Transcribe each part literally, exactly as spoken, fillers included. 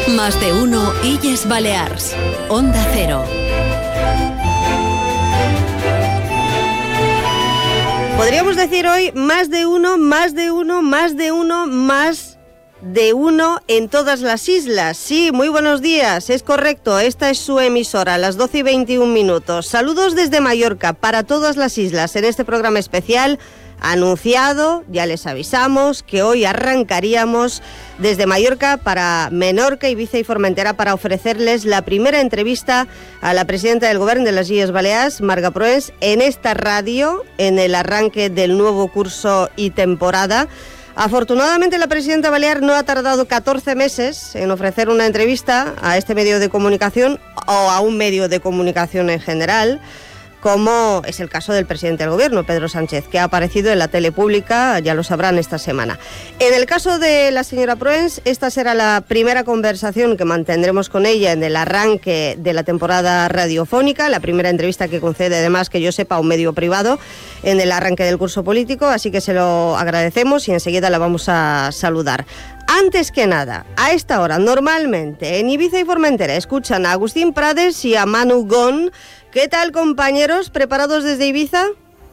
Más de uno Illes Balears. Onda Cero. Podríamos decir hoy más de uno, más de uno, más de uno, más de uno en todas las islas. Sí, muy buenos días, es correcto, esta es su emisora, las doce y veintiún minutos. Saludos desde Mallorca para todas las islas en este programa especial anunciado, ya les avisamos que hoy arrancaríamos desde Mallorca para Menorca, Ibiza y Formentera para ofrecerles la primera entrevista a la presidenta del Gobierno de las Illes Balears, Marga Proens, en esta radio, en el arranque del nuevo curso y temporada. Afortunadamente la presidenta balear no ha tardado catorce meses en ofrecer una entrevista a este medio de comunicación o a un medio de comunicación en general, como es el caso del presidente del Gobierno, Pedro Sánchez, que ha aparecido en la tele pública, ya lo sabrán, esta semana. En el caso de la señora Proens, esta será la primera conversación que mantendremos con ella en el arranque de la temporada radiofónica, la primera entrevista que concede, además, que yo sepa, a un medio privado en el arranque del curso político, así que se lo agradecemos y enseguida la vamos a saludar. Antes que nada, a esta hora, normalmente, en Ibiza y Formentera, escuchan a Agustín Prades y a Manu Gon. ¿Qué tal, compañeros? ¿Preparados desde Ibiza?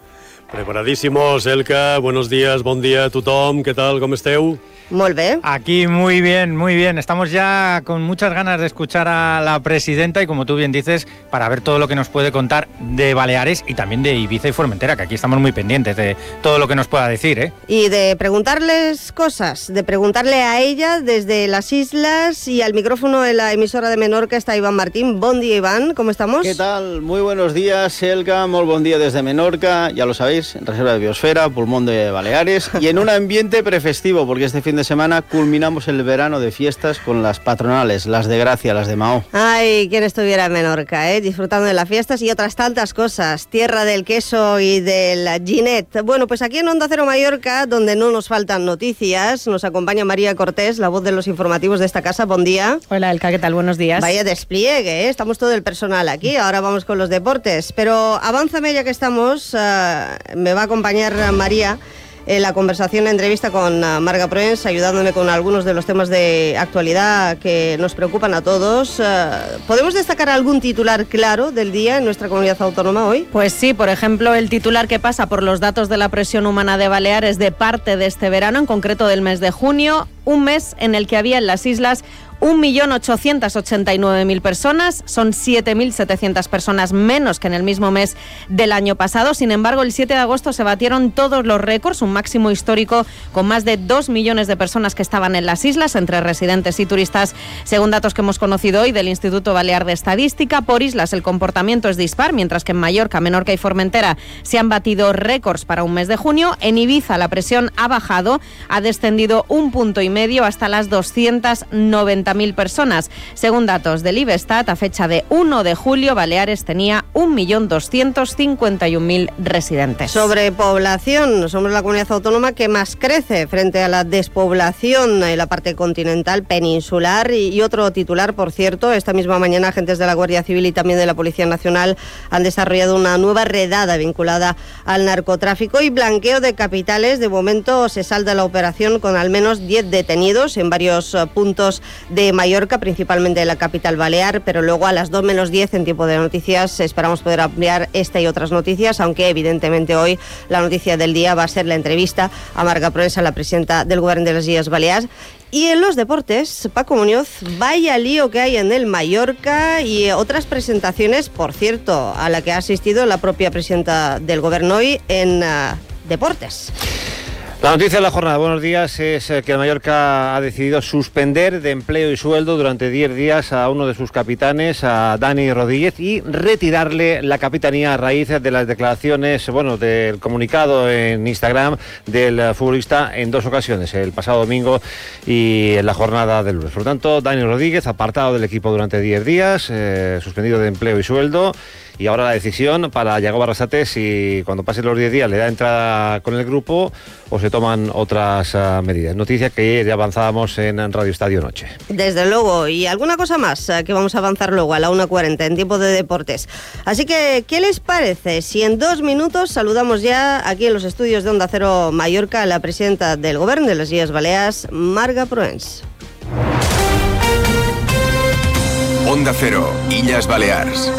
Preparadísimos, Elka. Buenos días, bon dia a tothom. ¿Qué tal? ¿Cómo esteu? Molt bé. Aquí muy bien, muy bien. Estamos ya con muchas ganas de escuchar a la presidenta y, como tú bien dices, para ver todo lo que nos puede contar de Baleares y también de Ibiza y Formentera, que aquí estamos muy pendientes de todo lo que nos pueda decir, ¿eh? Y de preguntarles cosas, de preguntarle a ella desde las islas, y al micrófono de la emisora de Menorca está Iván Martín. Bon día, Iván, ¿cómo estamos? ¿Qué tal? Muy buenos días, Elka. Muy buen día desde Menorca, ya lo sabéis, en Reserva de Biosfera, pulmón de Baleares, y en un ambiente prefestivo, porque este fin de semana culminamos el verano de fiestas con las patronales, las de Gracia, las de Mahó. Ay, quien estuviera en Menorca, ¿eh? Disfrutando de las fiestas y otras tantas cosas, tierra del queso y del ginet. Bueno, pues aquí en Onda Cero Mallorca, donde no nos faltan noticias, nos acompaña María Cortés, la voz de los informativos de esta casa. Buen día. Hola, Elka, ¿qué tal? Buenos días. Vaya despliegue, ¿eh? Estamos todo el personal aquí, ahora vamos con los deportes. Pero avánzame, ya que estamos, uh, me va a acompañar María en la conversación, la entrevista con uh, Marga Proens, ayudándome con algunos de los temas de actualidad que nos preocupan a todos. Uh, ¿Podemos destacar algún titular claro del día en nuestra comunidad autónoma hoy? Pues sí, por ejemplo, el titular que pasa por los datos de la presión humana de Baleares de parte de este verano, en concreto del mes de junio, un mes en el que había en las islas un millón ochocientos ochenta y nueve mil personas, son siete mil setecientas personas menos que en el mismo mes del año pasado. Sin embargo, el siete de agosto se batieron todos los récords, un máximo histórico con más de dos millones de personas que estaban en las islas, entre residentes y turistas, según datos que hemos conocido hoy del Instituto Balear de Estadística. Por islas el comportamiento es dispar, mientras que en Mallorca, Menorca y Formentera se han batido récords para un mes de junio. En Ibiza la presión ha bajado, ha descendido un punto y medio hasta las doscientas noventa mil personas. Según datos del Ibestat, a fecha de uno de julio, Baleares tenía un millón doscientos cincuenta y un mil residentes. Sobre población, somos la comunidad autónoma que más crece frente a la despoblación en la parte continental peninsular. Y, y otro titular, por cierto, esta misma mañana agentes de la Guardia Civil y también de la Policía Nacional han desarrollado una nueva redada vinculada al narcotráfico y blanqueo de capitales. De momento se salda la operación con al menos diez detenidos en varios uh, puntos de Mallorca, principalmente de la capital balear, pero luego a las dos menos diez en tiempo de noticias esperamos poder ampliar esta y otras noticias, aunque evidentemente hoy la noticia del día va a ser la entrevista a Marga Proens, a la presidenta del Gobierno de las Illes Balears. Y en los deportes, Paco Muñoz, vaya lío que hay en el Mallorca y otras presentaciones, por cierto, a la que ha asistido la propia presidenta del Gobierno hoy en uh, deportes. La noticia de la jornada, buenos días, es que el Mallorca ha decidido suspender de empleo y sueldo durante diez días a uno de sus capitanes, a Dani Rodríguez, y retirarle la capitanía a raíz de las declaraciones, bueno, del comunicado en Instagram del futbolista en dos ocasiones, el pasado domingo y en la jornada del lunes. Por lo tanto, Dani Rodríguez apartado del equipo durante diez días, eh, suspendido de empleo y sueldo. Y ahora la decisión para Yago Barrasate si cuando pasen los diez días le da entrada con el grupo o se toman otras uh, medidas. Noticia que ya avanzábamos en Radio Estadio Noche. Desde luego, y alguna cosa más uh, que vamos a avanzar luego a la una cuarenta en tiempo de deportes. Así que, ¿qué les parece si en dos minutos saludamos ya aquí en los estudios de Onda Cero Mallorca a la presidenta del Gobierno de las Illes Balears, Marga Proens? Onda Cero, Illes Balears.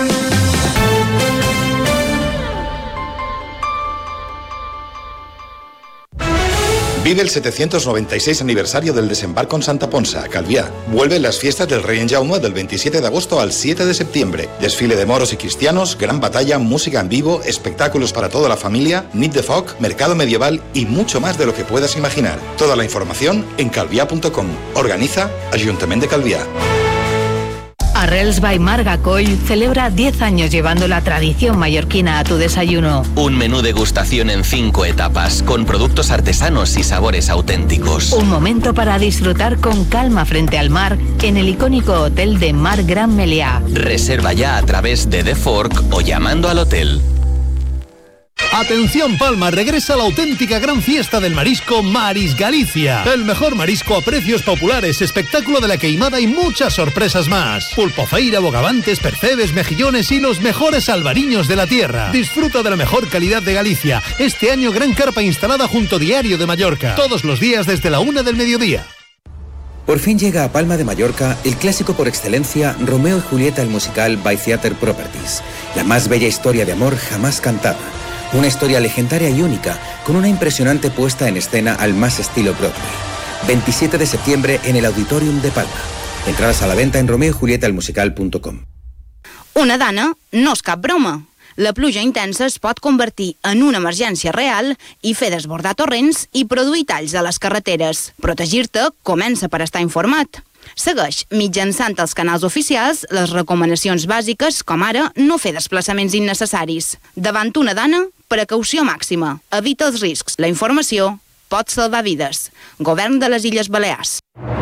Vive el setecientos noventa y seis aniversario del desembarco en Santa Ponsa, Calviá. Vuelven las fiestas del Rey en Jaume del veintisiete de agosto al siete de septiembre. Desfile de moros y cristianos, gran batalla, música en vivo, espectáculos para toda la familia, nit de foc, mercado medieval y mucho más de lo que puedas imaginar. Toda la información en calviá punto com. Organiza Ayuntamiento de Calviá. Arrels by Marga Coll celebra diez años llevando la tradición mallorquina a tu desayuno. Un menú degustación en cinco etapas, con productos artesanos y sabores auténticos. Un momento para disfrutar con calma frente al mar en el icónico hotel de Mar Gran Meliá. Reserva ya a través de The Fork o llamando al hotel. Atención Palma, regresa la auténtica gran fiesta del marisco Maris Galicia. El mejor marisco a precios populares, espectáculo de la queimada y muchas sorpresas más. Pulpofeira, bogavantes, percebes, mejillones y los mejores albariños de la tierra. Disfruta de la mejor calidad de Galicia. Este año gran carpa instalada junto Diario de Mallorca. Todos los días desde la una del mediodía. Por fin llega a Palma de Mallorca el clásico por excelencia Romeo y Julieta el musical by Theatre Properties. La más bella historia de amor jamás cantada. Una historia legendaria y única, con una impresionante puesta en escena al más estilo Broadway. veintisiete de septiembre en el Auditorium de Palma. Entradas a la venta en romeo y julieta el musical punto com. Una dana no és cap broma. La pluja intensa es pot convertir en una emergència real i fer desbordar torrents i produir talls a les carreteres. Protegir-te comença per estar informat. Segueix, mitjançant els canals oficials, les recomanacions bàsiques, com ara no fer desplaçaments innecessaris. Davant una dana, precaució màxima. Evita els riscs. La informació pot salvar vides. Govern de les Illes Balears.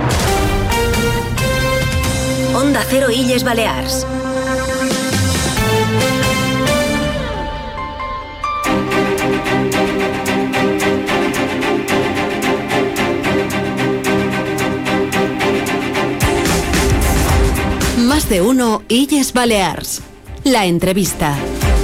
Onda Cero Illes Balears. Más de uno Illes Balears. La entrevista.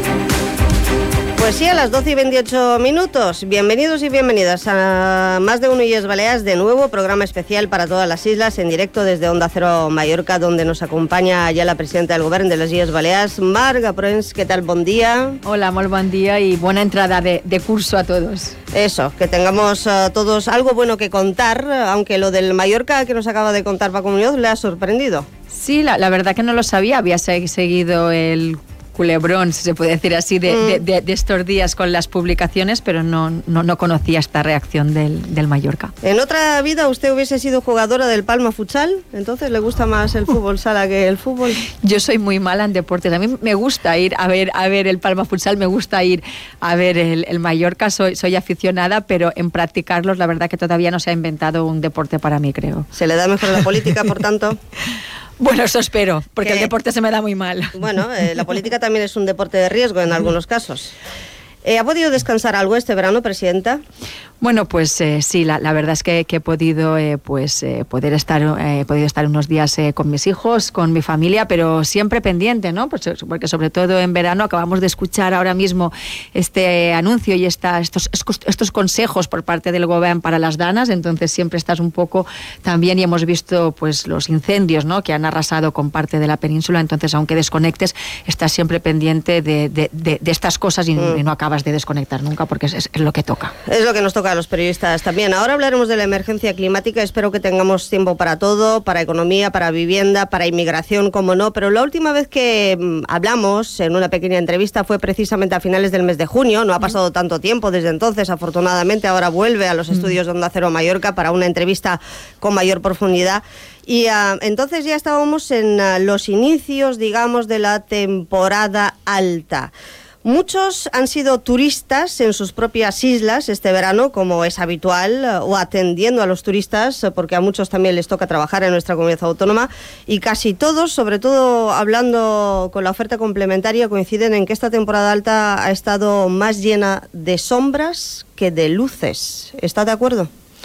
Pues sí, a las doce y veintiocho minutos. Bienvenidos y bienvenidas a Más de uno Illes Balears, de nuevo, programa especial para todas las islas, en directo desde Onda Cero Mallorca, donde nos acompaña ya la presidenta del Govern de las Illes Balears, Marga Proens. ¿Qué tal? Buen día. Hola, muy buen día y buena entrada de, de curso a todos. Eso, que tengamos uh, todos algo bueno que contar, aunque lo del Mallorca que nos acaba de contar Paco Muñoz le ha sorprendido. Sí, la, la verdad que no lo sabía, había seguido el culebrón, si se puede decir así, de, mm. de, de, de estos días con las publicaciones, pero no, no, no conocía esta reacción del, del Mallorca. En otra vida usted hubiese sido jugadora del Palma Futsal, entonces le gusta más el fútbol sala que el fútbol. Yo soy muy mala en deportes, a mí me gusta ir a ver, a ver el Palma Futsal, me gusta ir a ver el, el Mallorca, soy, soy aficionada, pero en practicarlos la verdad que todavía no se ha inventado un deporte para mí, creo. ¿Se le da mejor la política, por tanto? Bueno, eso espero, porque ¿Qué? el deporte se me da muy mal. Bueno, eh, la política también es un deporte de riesgo en algunos casos. Eh, ¿Ha podido descansar algo este verano, presidenta? Bueno, pues eh, sí, la, la verdad es que, que he podido eh, pues eh, poder estar eh, he podido estar unos días eh, con mis hijos, con mi familia, pero siempre pendiente, ¿no? Pues, porque sobre todo en verano acabamos de escuchar ahora mismo este anuncio y esta, estos, estos consejos por parte del Gobierno para las danas, entonces siempre estás un poco también, y hemos visto pues los incendios, ¿no?, que han arrasado con parte de la península, entonces aunque desconectes, estás siempre pendiente de, de, de, de estas cosas y, mm. y no acabas de desconectar nunca porque es, es lo que toca. Es lo que nos toca a los periodistas también. Ahora hablaremos de la emergencia climática, espero que tengamos tiempo para todo, para economía, para vivienda, para inmigración, como no, pero la última vez que mmm, hablamos en una pequeña entrevista fue precisamente a finales del mes de junio, no ha pasado tanto tiempo desde entonces, afortunadamente ahora vuelve a los estudios de Onda Cero Mallorca para una entrevista con mayor profundidad. Y uh, entonces ya estábamos en uh, los inicios, digamos, de la temporada alta. Muchos han sido turistas en sus propias islas este verano, como es habitual, o atendiendo a los turistas, porque a muchos también les toca trabajar en nuestra comunidad autónoma, y casi todos, sobre todo hablando con la oferta complementaria, coinciden en que esta temporada alta ha estado más llena de sombras que de luces. ¿Está de acuerdo?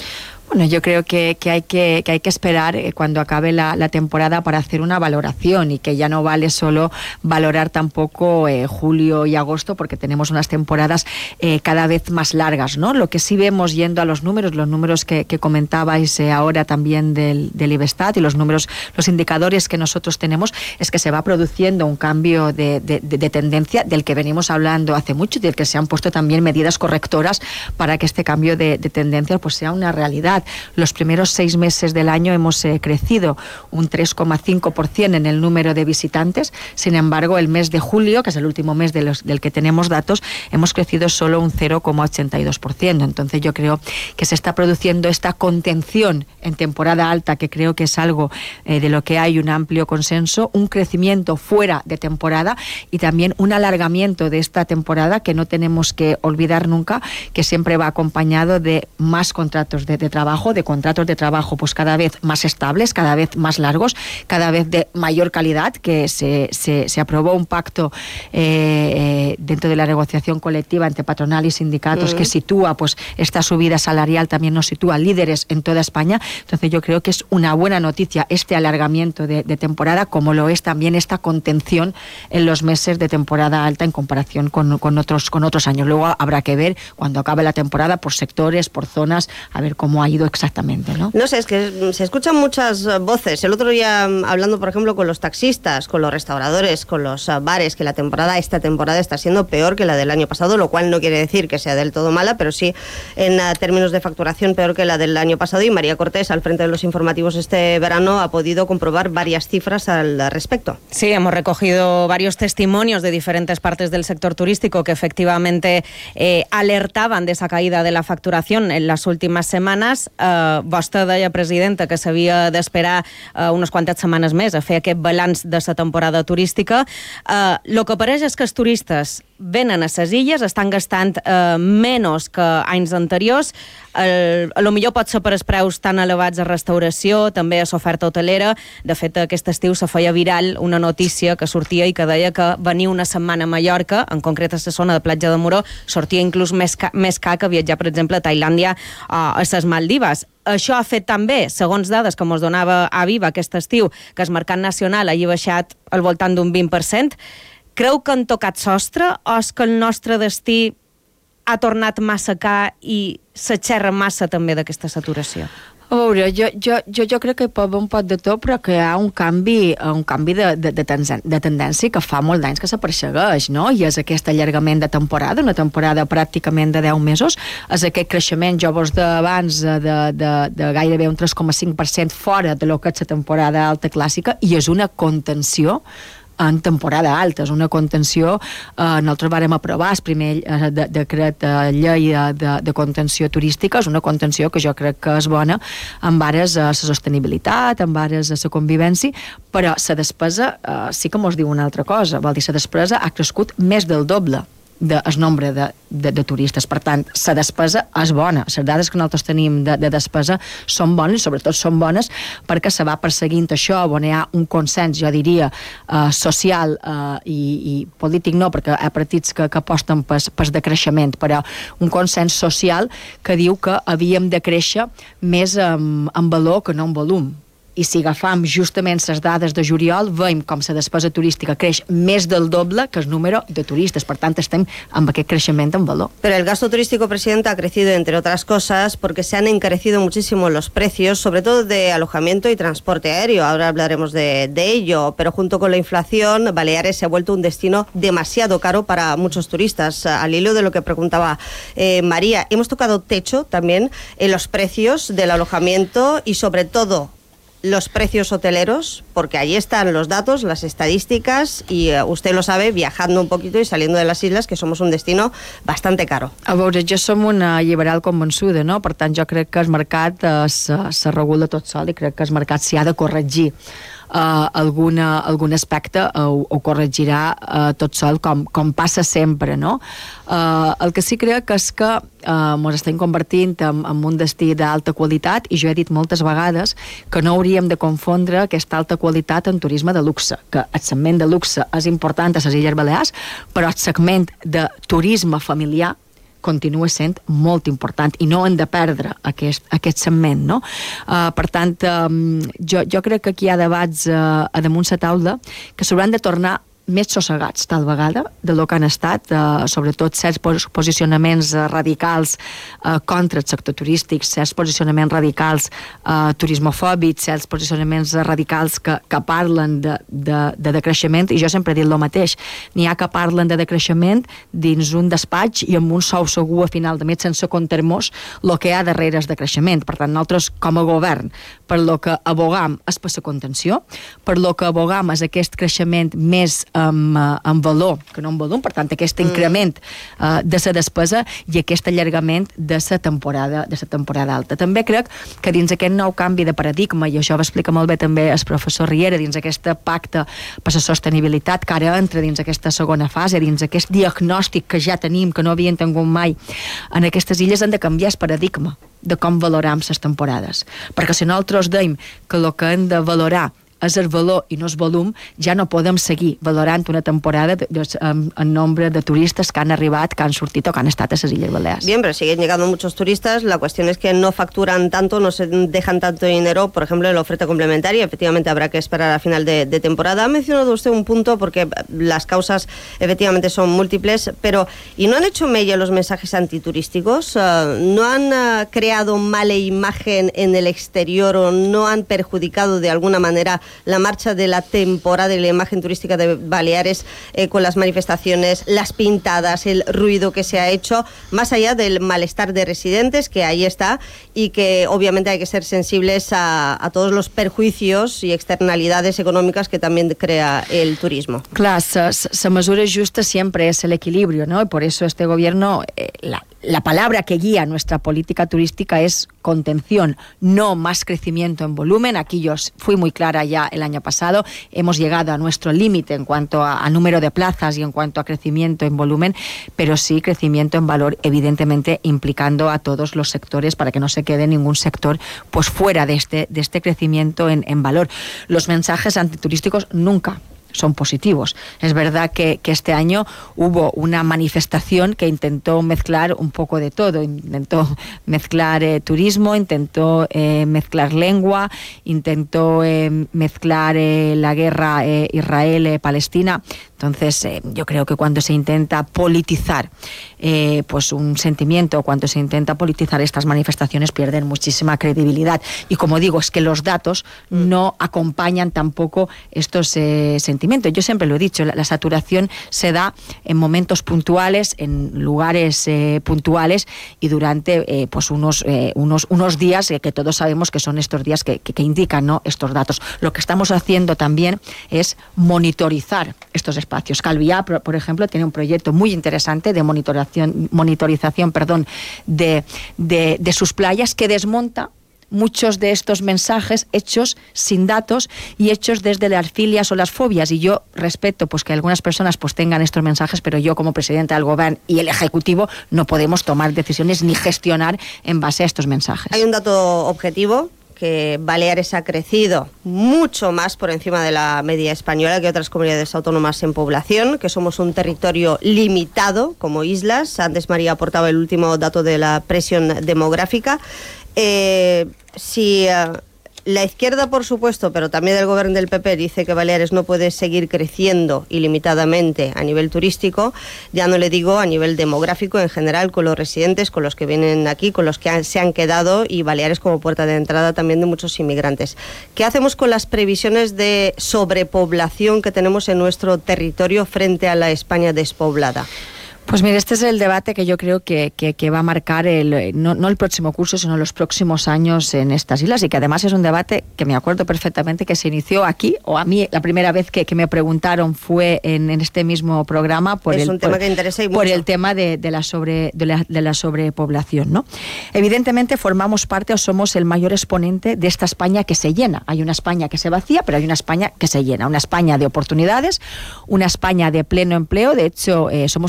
Bueno, yo creo que, que, hay, que, que hay que esperar eh, cuando acabe la, la temporada para hacer una valoración y que ya no vale solo valorar tampoco eh, julio y agosto porque tenemos unas temporadas eh, cada vez más largas, ¿no? Lo que sí vemos yendo a los números, los números que, que comentabais eh, ahora también del, del IBESTAT y los números, los indicadores que nosotros tenemos es que se va produciendo un cambio de, de, de, de tendencia del que venimos hablando hace mucho y del que se han puesto también medidas correctoras para que este cambio de, de tendencia pues sea una realidad. Los primeros seis meses del año hemos eh, crecido un tres coma cinco por ciento en el número de visitantes. Sin embargo, el mes de julio, que es el último mes de los, del que tenemos datos, hemos crecido solo un cero coma ochenta y dos por ciento. Entonces yo creo que se está produciendo esta contención en temporada alta, que creo que es algo eh, de lo que hay un amplio consenso, un crecimiento fuera de temporada y también un alargamiento de esta temporada que no tenemos que olvidar nunca, que siempre va acompañado de más contratos de, de trabajo, de contratos de trabajo pues cada vez más estables, cada vez más largos, cada vez de mayor calidad, que se, se, se aprobó un pacto eh, dentro de la negociación colectiva entre patronal y sindicatos mm. que sitúa pues esta subida salarial, también nos sitúa líderes en toda España. Entonces yo creo que es una buena noticia este alargamiento de, de temporada, como lo es también esta contención en los meses de temporada alta en comparación con, con, otros, con otros años. Luego habrá que ver cuando acabe la temporada por sectores, por zonas, a ver cómo ha ido exactamente, ¿no? No sé, es que se escuchan muchas voces. El otro día, hablando, por ejemplo, con los taxistas, con los restauradores, con los bares, que la temporada, esta temporada está siendo peor que la del año pasado, lo cual no quiere decir que sea del todo mala, pero sí, en términos de facturación, peor que la del año pasado. Y María Cortés, al frente de los informativos este verano, ha podido comprobar varias cifras al respecto. Sí, hemos recogido varios testimonios de diferentes partes del sector turístico que efectivamente eh, alertaban de esa caída de la facturación en las últimas semanas. Eh, vostè deia, presidenta, que s'havia d'esperar eh, unes quantes setmanes més a fer aquest balanç de la temporada turística. Eh, lo que apareix és que els turistes venen a ses illes, estan gastant eh, menys que anys anteriors. El, a lo millor pot ser per els preus tan elevats a restauració, també a l'oferta hotelera. De fet, aquest estiu se feia viral una notícia que sortia i que deia que venir una setmana a Mallorca, en concret a la zona de Platja de Moró, sortia inclús més, ca, més car que viatjar, per exemple, a Tailàndia o a les Maldives. Això ha fet també, segons dades que ens donava Aviva aquest estiu, que el mercat nacional hagi baixat al voltant d'un vint per cent. Creu que han tocat sostre o és que el nostre destí ha tornat massa car i s'aixerra massa també d'aquesta saturació? A veure, jo, jo, jo, jo crec que hi pot haver un pot de tot, però que hi ha un canvi, un canvi de, de, de, tendència, de tendència que fa molt d'anys que se persegueix, no? I és aquest allargament de temporada, una temporada pràcticament de deu mesos, és aquest creixement, jo vos d'abans, de, de, de gairebé un tres coma cinc per cent fora de lo que és la temporada alta clàssica, i és una contenció en temporada alta, és una contenció, eh, nosaltres vàrem aprovar el primer eh, de, decret eh, llei de, de contenció turística, és una contenció que jo crec que és bona amb ares a la sostenibilitat, amb ares a la convivència, però la despesa eh, sí que mos diu una altra cosa, vol dir, la despesa ha crescut més del doble del nombre de, de, de turistes. Per tant, la despesa és bona. Les dades que nosaltres tenim de, de despesa són bones, i sobretot són bones perquè se va perseguint això, on hi ha un consens, jo diria, eh, social eh, i, i polític no, perquè hi ha partits que, que aposten pel, pel decreixement, però un consens social que diu que havíem de créixer més en, en valor que no en volum. I si agafam justament les dades de juliol, veiem com la despesa turística creix més del doble que el número de turistes. Per tant, estem amb aquest creixement en valor. Pero el gasto turístico, Presidenta, ha crecido, entre otras cosas, porque se han encarecido muchísimo los precios, sobre todo de alojamiento y transporte aéreo. Ahora hablaremos de, de ello, pero junto con la inflación, Baleares se ha vuelto un destino demasiado caro para muchos turistas. Al hilo de lo que preguntaba eh, María, hemos tocado techo también en los precios del alojamiento y, sobre todo, los precios hoteleros, porque allí están los datos, las estadísticas, y uh, usted lo sabe, viajando un poquito y saliendo de las islas, que somos un destino bastante caro. A veure, jo som una liberal convençuda, no? Per tant, jo crec que el mercat eh, se, se regula tot sol i crec que el mercat s'hi ha de corregir. Uh, alguna, algun aspecte ho, ho corregirà uh, tot sol, com, com passa sempre, no? Uh, el que sí crec és que uh, ens estem convertint en, en un destí d'alta qualitat, i jo he dit moltes vegades que no hauríem de confondre aquesta alta qualitat en turisme de luxe, que el segment de luxe és important a les Illes Balears, però el segment de turisme familiar, continua sent molt important i no hem de perdre aquest, aquest segment, no? Uh, per tant, um, jo, jo crec que aquí hi ha debats uh, a damunt la taula que s'hauran de tornar més sossegats tal vegada de lo que han estat, eh, sobretot certs posicionaments eh, radicals eh, contra el sector turístic, certs posicionaments radicals eh, turismofòbics, certs posicionaments radicals que, que parlen de, de, de decreixement, i jo sempre he dit el mateix, n'hi ha que parlen de decreixement dins un despatx i amb un sou segur a final de mes sense comptar-nos el que hi ha darrere és decreixement. Per tant, nosaltres com a govern, per lo que abogam és per la contenció, per lo que abogam és aquest creixement més amb, amb valor, que no amb volum, per tant aquest increment uh, de la despesa i aquest allargament de la temporada de la temporada alta. També crec que dins aquest nou canvi de paradigma, i això ho explica molt bé també el professor Riera, dins aquest pacte per la sostenibilitat que ara entra dins aquesta segona fase, dins aquest diagnòstic que ja tenim, que no havien tingut mai en aquestes illes, han de canviar el paradigma de com valoram les temporades, perquè si nosaltres deim que el que hem de valorar és el valor i no el volum, ja no podem seguir valorant una temporada en nombre de turistas que han arribat, que han sortit o que han estat a las Illes Baleares. Bien, pero siguen llegando muchos turistas. La cuestión es que no facturan tanto, no se dejan tanto dinero, por ejemplo, en la oferta complementaria. Efectivamente, habrá que esperar a final de, de temporada. Ha mencionado usted un punto, porque las causas efectivamente son múltiples, pero ¿y no han hecho mella los mensajes antiturísticos? Uh, ¿No han uh, creado mala imagen en el exterior o no han perjudicado de alguna manera la marcha de la temporada y la imagen turística de Baleares eh, con las manifestaciones, las pintadas, el ruido que se ha hecho, más allá del malestar de residentes, que ahí está, y que obviamente hay que ser sensibles a, a todos los perjuicios y externalidades económicas que también crea el turismo? Claro, la mesura justa siempre es el equilibrio, ¿no? Y por eso este gobierno, eh, la, la palabra que guía nuestra política turística es contención, no más crecimiento en volumen. Aquí yo fui muy clara ya el año pasado, hemos llegado a nuestro límite en cuanto a, a número de plazas y en cuanto a crecimiento en volumen, pero sí crecimiento en valor, evidentemente implicando a todos los sectores para que no se quede ningún sector pues fuera de este, de este crecimiento en, en valor. Los mensajes antiturísticos nunca son positivos. Es verdad que, que este año hubo una manifestación que intentó mezclar un poco de todo, intentó mezclar eh, turismo, intentó eh, mezclar lengua, intentó eh, mezclar eh, la guerra eh, Israel-Palestina. Entonces, eh, yo creo que cuando se intenta politizar eh, pues un sentimiento, cuando se intenta politizar estas manifestaciones, pierden muchísima credibilidad. Y como digo, es que los datos mm. no acompañan tampoco estos eh, sentimientos. Yo siempre lo he dicho, la, la saturación se da en momentos puntuales, en lugares eh, puntuales y durante eh, pues unos, eh, unos, unos días eh, que todos sabemos que son estos días que, que, que indican, ¿no?, estos datos. Lo que estamos haciendo también es monitorizar estos espacios. Calviá, por, por ejemplo, tiene un proyecto muy interesante de monitorización, monitorización perdón, de, de, de sus playas, que desmonta muchos de estos mensajes hechos sin datos y hechos desde las filias o las fobias. Y yo respeto pues que algunas personas pues tengan estos mensajes, pero yo como presidenta del Gobierno y el Ejecutivo no podemos tomar decisiones ni gestionar en base a estos mensajes. Hay un dato objetivo, que Baleares ha crecido mucho más por encima de la media española que otras comunidades autónomas en población, que somos un territorio limitado como islas. Antes María aportaba el último dato de la presión demográfica. Eh, si uh, la izquierda, por supuesto, pero también el gobierno del P P dice que Baleares no puede seguir creciendo ilimitadamente a nivel turístico, ya no le digo a nivel demográfico en general, con los residentes, con los que vienen aquí, con los que han, se han quedado, y Baleares como puerta de entrada también de muchos inmigrantes. ¿Qué hacemos con las previsiones de sobrepoblación que tenemos en nuestro territorio frente a la España despoblada? Pues mire, este es el debate que yo creo que, que, que va a marcar el, no, no el próximo curso, sino los próximos años en estas islas, y que además es un debate que me acuerdo perfectamente que se inició aquí, o a mí la primera vez que, que me preguntaron fue en, en este mismo programa por, es el, un tema por, que interesa y por mucho. el tema de, de, la sobre, de, la, de la sobrepoblación, ¿no? Evidentemente formamos parte o somos el mayor exponente de esta España que se llena. Hay una España que se vacía, pero hay una España que se llena. Una España de oportunidades, una España de pleno empleo. De hecho, eh, somos una comunidad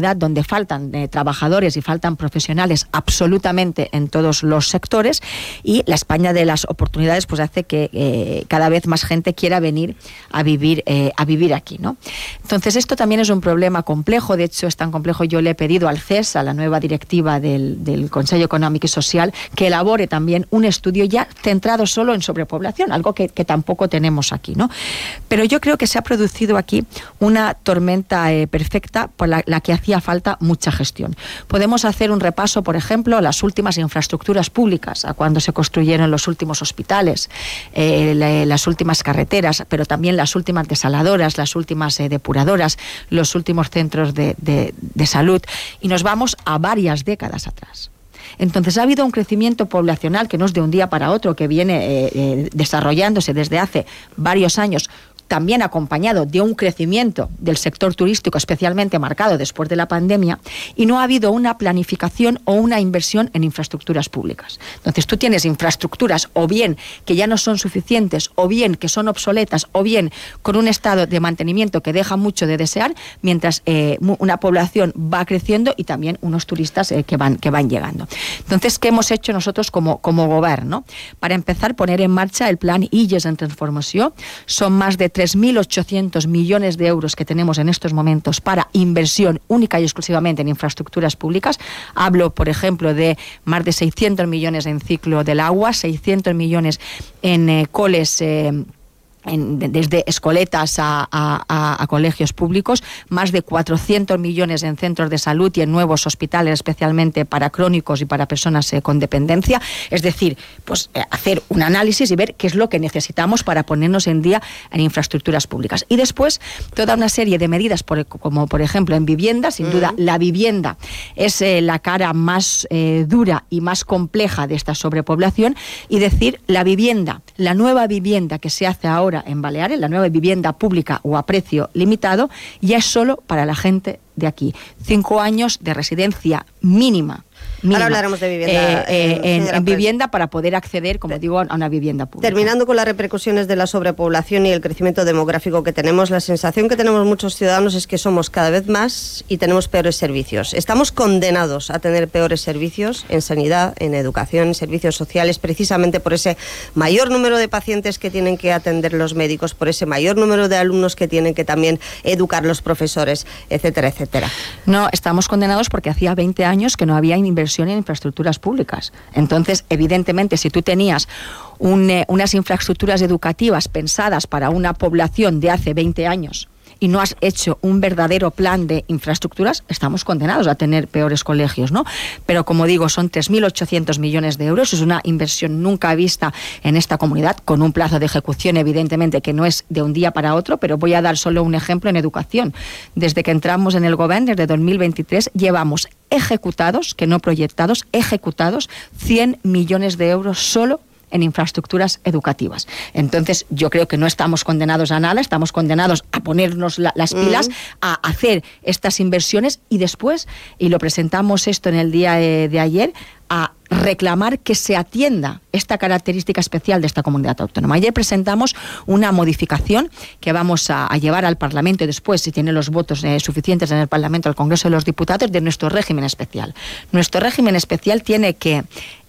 comunidad donde faltan eh, trabajadores y faltan profesionales absolutamente en todos los sectores, y la España de las oportunidades pues hace que eh, cada vez más gente quiera venir a vivir, eh, a vivir aquí, ¿no? Entonces esto también es un problema complejo. De hecho es tan complejo, yo le he pedido al C E S, a la nueva directiva del, del Consejo Económico y Social, que elabore también un estudio ya centrado solo en sobrepoblación, algo que, que tampoco tenemos aquí, ¿no? Pero yo creo que se ha producido aquí una tormenta eh, perfecta por la, la que hacía falta mucha gestión. Podemos hacer un repaso, por ejemplo, a las últimas infraestructuras públicas, a cuando se construyeron los últimos hospitales, eh, la, las últimas carreteras, pero también las últimas desaladoras, las últimas eh, depuradoras, los últimos centros de, de, de salud, y nos vamos a varias décadas atrás. Entonces ha habido un crecimiento poblacional que no es de un día para otro, que viene eh, eh, desarrollándose desde hace varios años, también acompañado de un crecimiento del sector turístico especialmente marcado después de la pandemia, y no ha habido una planificación o una inversión en infraestructuras públicas. Entonces tú tienes infraestructuras o bien que ya no son suficientes, o bien que son obsoletas, o bien con un estado de mantenimiento que deja mucho de desear, mientras eh, una población va creciendo y también unos turistas eh, que, van, que van llegando. Entonces, ¿qué hemos hecho nosotros como, como gobierno? Para empezar, poner en marcha el plan Illes en Transformació. Son más de tres mil ochocientos millones de euros que tenemos en estos momentos para inversión única y exclusivamente en infraestructuras públicas. Hablo, por ejemplo, de más de seiscientos millones en ciclo del agua, seiscientos millones en eh, coles eh, En, desde escoletas a, a, a colegios públicos, más de cuatrocientos millones en centros de salud y en nuevos hospitales, especialmente para crónicos y para personas eh, con dependencia. Es decir, pues eh, hacer un análisis y ver qué es lo que necesitamos para ponernos en día en infraestructuras públicas. Y después, toda una serie de medidas, por, como por ejemplo en vivienda. Sin mm. duda, la vivienda es eh, la cara más eh, dura y más compleja de esta sobrepoblación. Y decir, la vivienda, la nueva vivienda que se hace ahora en Baleares, la nueva vivienda pública o a precio limitado, ya es solo para la gente de aquí. Cinco años de residencia mínima. Mínima. Ahora hablaremos de vivienda. Eh, eh, en, en vivienda para poder acceder, como digo, a una vivienda pública. Terminando con las repercusiones de la sobrepoblación y el crecimiento demográfico que tenemos, la sensación que tenemos muchos ciudadanos es que somos cada vez más y tenemos peores servicios. Estamos condenados a tener peores servicios en sanidad, en educación, en servicios sociales, precisamente por ese mayor número de pacientes que tienen que atender los médicos, por ese mayor número de alumnos que tienen que también educar los profesores, etcétera, etcétera. No, estamos condenados porque hacía veinte años que no había inversión en infraestructuras públicas. Entonces, evidentemente, si tú tenías un, eh, unas infraestructuras educativas pensadas para una población de hace veinte años y no has hecho un verdadero plan de infraestructuras, estamos condenados a tener peores colegios, ¿no? Pero como digo, son tres mil ochocientos millones de euros, es una inversión nunca vista en esta comunidad, con un plazo de ejecución evidentemente que no es de un día para otro, pero voy a dar solo un ejemplo en educación. Desde que entramos en el Gobierno, desde dos mil veintitrés, llevamos ejecutados, que no proyectados, ejecutados cien millones de euros solo en infraestructuras educativas. Entonces, yo creo que no estamos condenados a nada, estamos condenados a ponernos la, las pilas, mm. a hacer estas inversiones y después, y lo presentamos esto en el día de, de ayer, a reclamar que se atienda esta característica especial de esta comunidad autónoma. Ayer presentamos una modificación que vamos a, a llevar al Parlamento y después, si tiene los votos eh, suficientes en el Parlamento, al Congreso de los Diputados, de nuestro régimen especial. Nuestro régimen especial tiene que...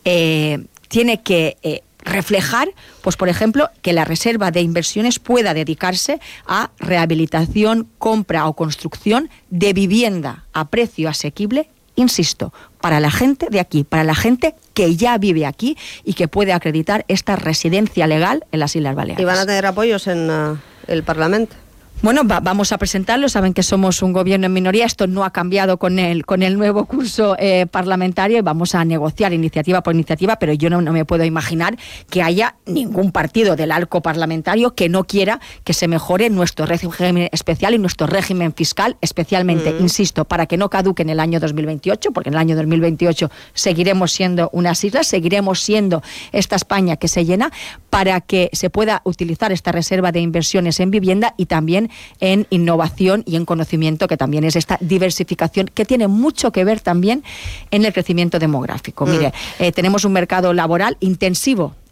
Eh, tiene que eh, reflejar, pues por ejemplo, que la reserva de inversiones pueda dedicarse a rehabilitación, compra o construcción de vivienda a precio asequible, insisto, para la gente de aquí, para la gente que ya vive aquí y que puede acreditar esta residencia legal en las Islas Baleares. ¿Y van a tener apoyos en uh, el Parlamento? Bueno, va, vamos a presentarlo. Saben que somos un gobierno en minoría. Esto no ha cambiado con el, con el nuevo curso eh, parlamentario y vamos a negociar iniciativa por iniciativa, pero yo no, no me puedo imaginar que haya ningún partido del arco parlamentario que no quiera que se mejore nuestro régimen especial y nuestro régimen fiscal, especialmente, mm. insisto, para que no caduque en el año dos mil veintiocho, porque en el año dos mil veintiocho seguiremos siendo unas islas, seguiremos siendo esta España que se llena, para que se pueda utilizar esta reserva de inversiones en vivienda y también en innovación y en conocimiento, que también es esta diversificación que tiene mucho que ver también en el crecimiento demográfico. Mm. Mire, eh, tenemos un mercado laboral intensivo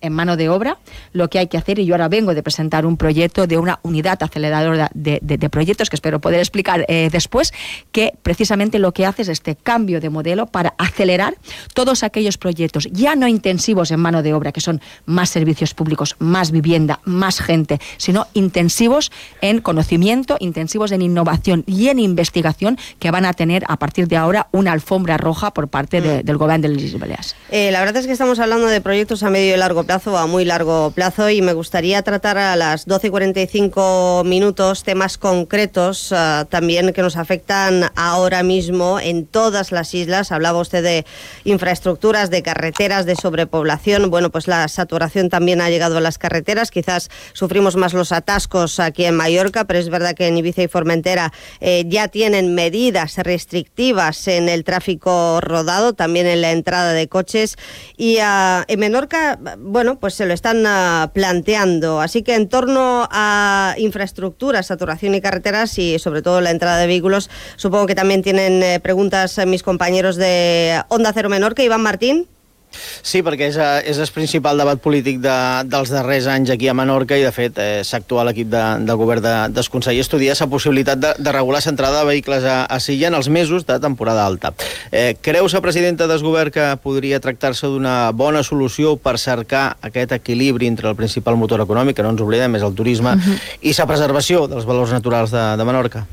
en mano de obra, lo que hay que hacer, y yo ahora vengo de presentar un proyecto de una unidad aceleradora de, de, de proyectos que espero poder explicar eh, después, que precisamente lo que hace es este cambio de modelo para acelerar todos aquellos proyectos ya no intensivos en mano de obra, que son más servicios públicos, más vivienda, más gente, sino intensivos en conocimiento, intensivos en innovación y en investigación, que van a tener a partir de ahora una alfombra roja por parte de, del Gobierno de las Islas Baleares. Eh, la verdad es que estamos hablando de proyectos a medio y largo plazo, a muy largo plazo, y me gustaría tratar a las doce y cuarenta y cinco minutos temas concretos uh, también que nos afectan ahora mismo en todas las islas. Hablaba usted de infraestructuras, de carreteras, de sobrepoblación. Bueno, pues la saturación también ha llegado a las carreteras. Quizás sufrimos más los atascos aquí en Mallorca, pero es verdad que en Ibiza y Formentera eh, ya tienen medidas restrictivas en el tráfico rodado, también en la entrada de coches, y uh, en Menorca, bueno, pues se lo están uh, planteando. Así que en torno a infraestructuras, saturación y carreteras, y sobre todo la entrada de vehículos, supongo que también tienen eh, preguntas eh, mis compañeros de Onda Cero Menorca. Iván Martín. Sí, perquè és, és el principal debat polític de, dels darrers anys aquí a Menorca, i de fet eh, s'ha actuat l'equip de, del govern de, dels consellers estudiar la possibilitat de, de regular l'entrada de vehicles a, a Silla en els mesos de temporada alta. Eh, creus, presidenta del govern, que podria tractar-se d'una bona solució per cercar aquest equilibri entre el principal motor econòmic, que no ens oblidem, és el turisme, uh-huh. i la preservació dels valors naturals de, de Menorca?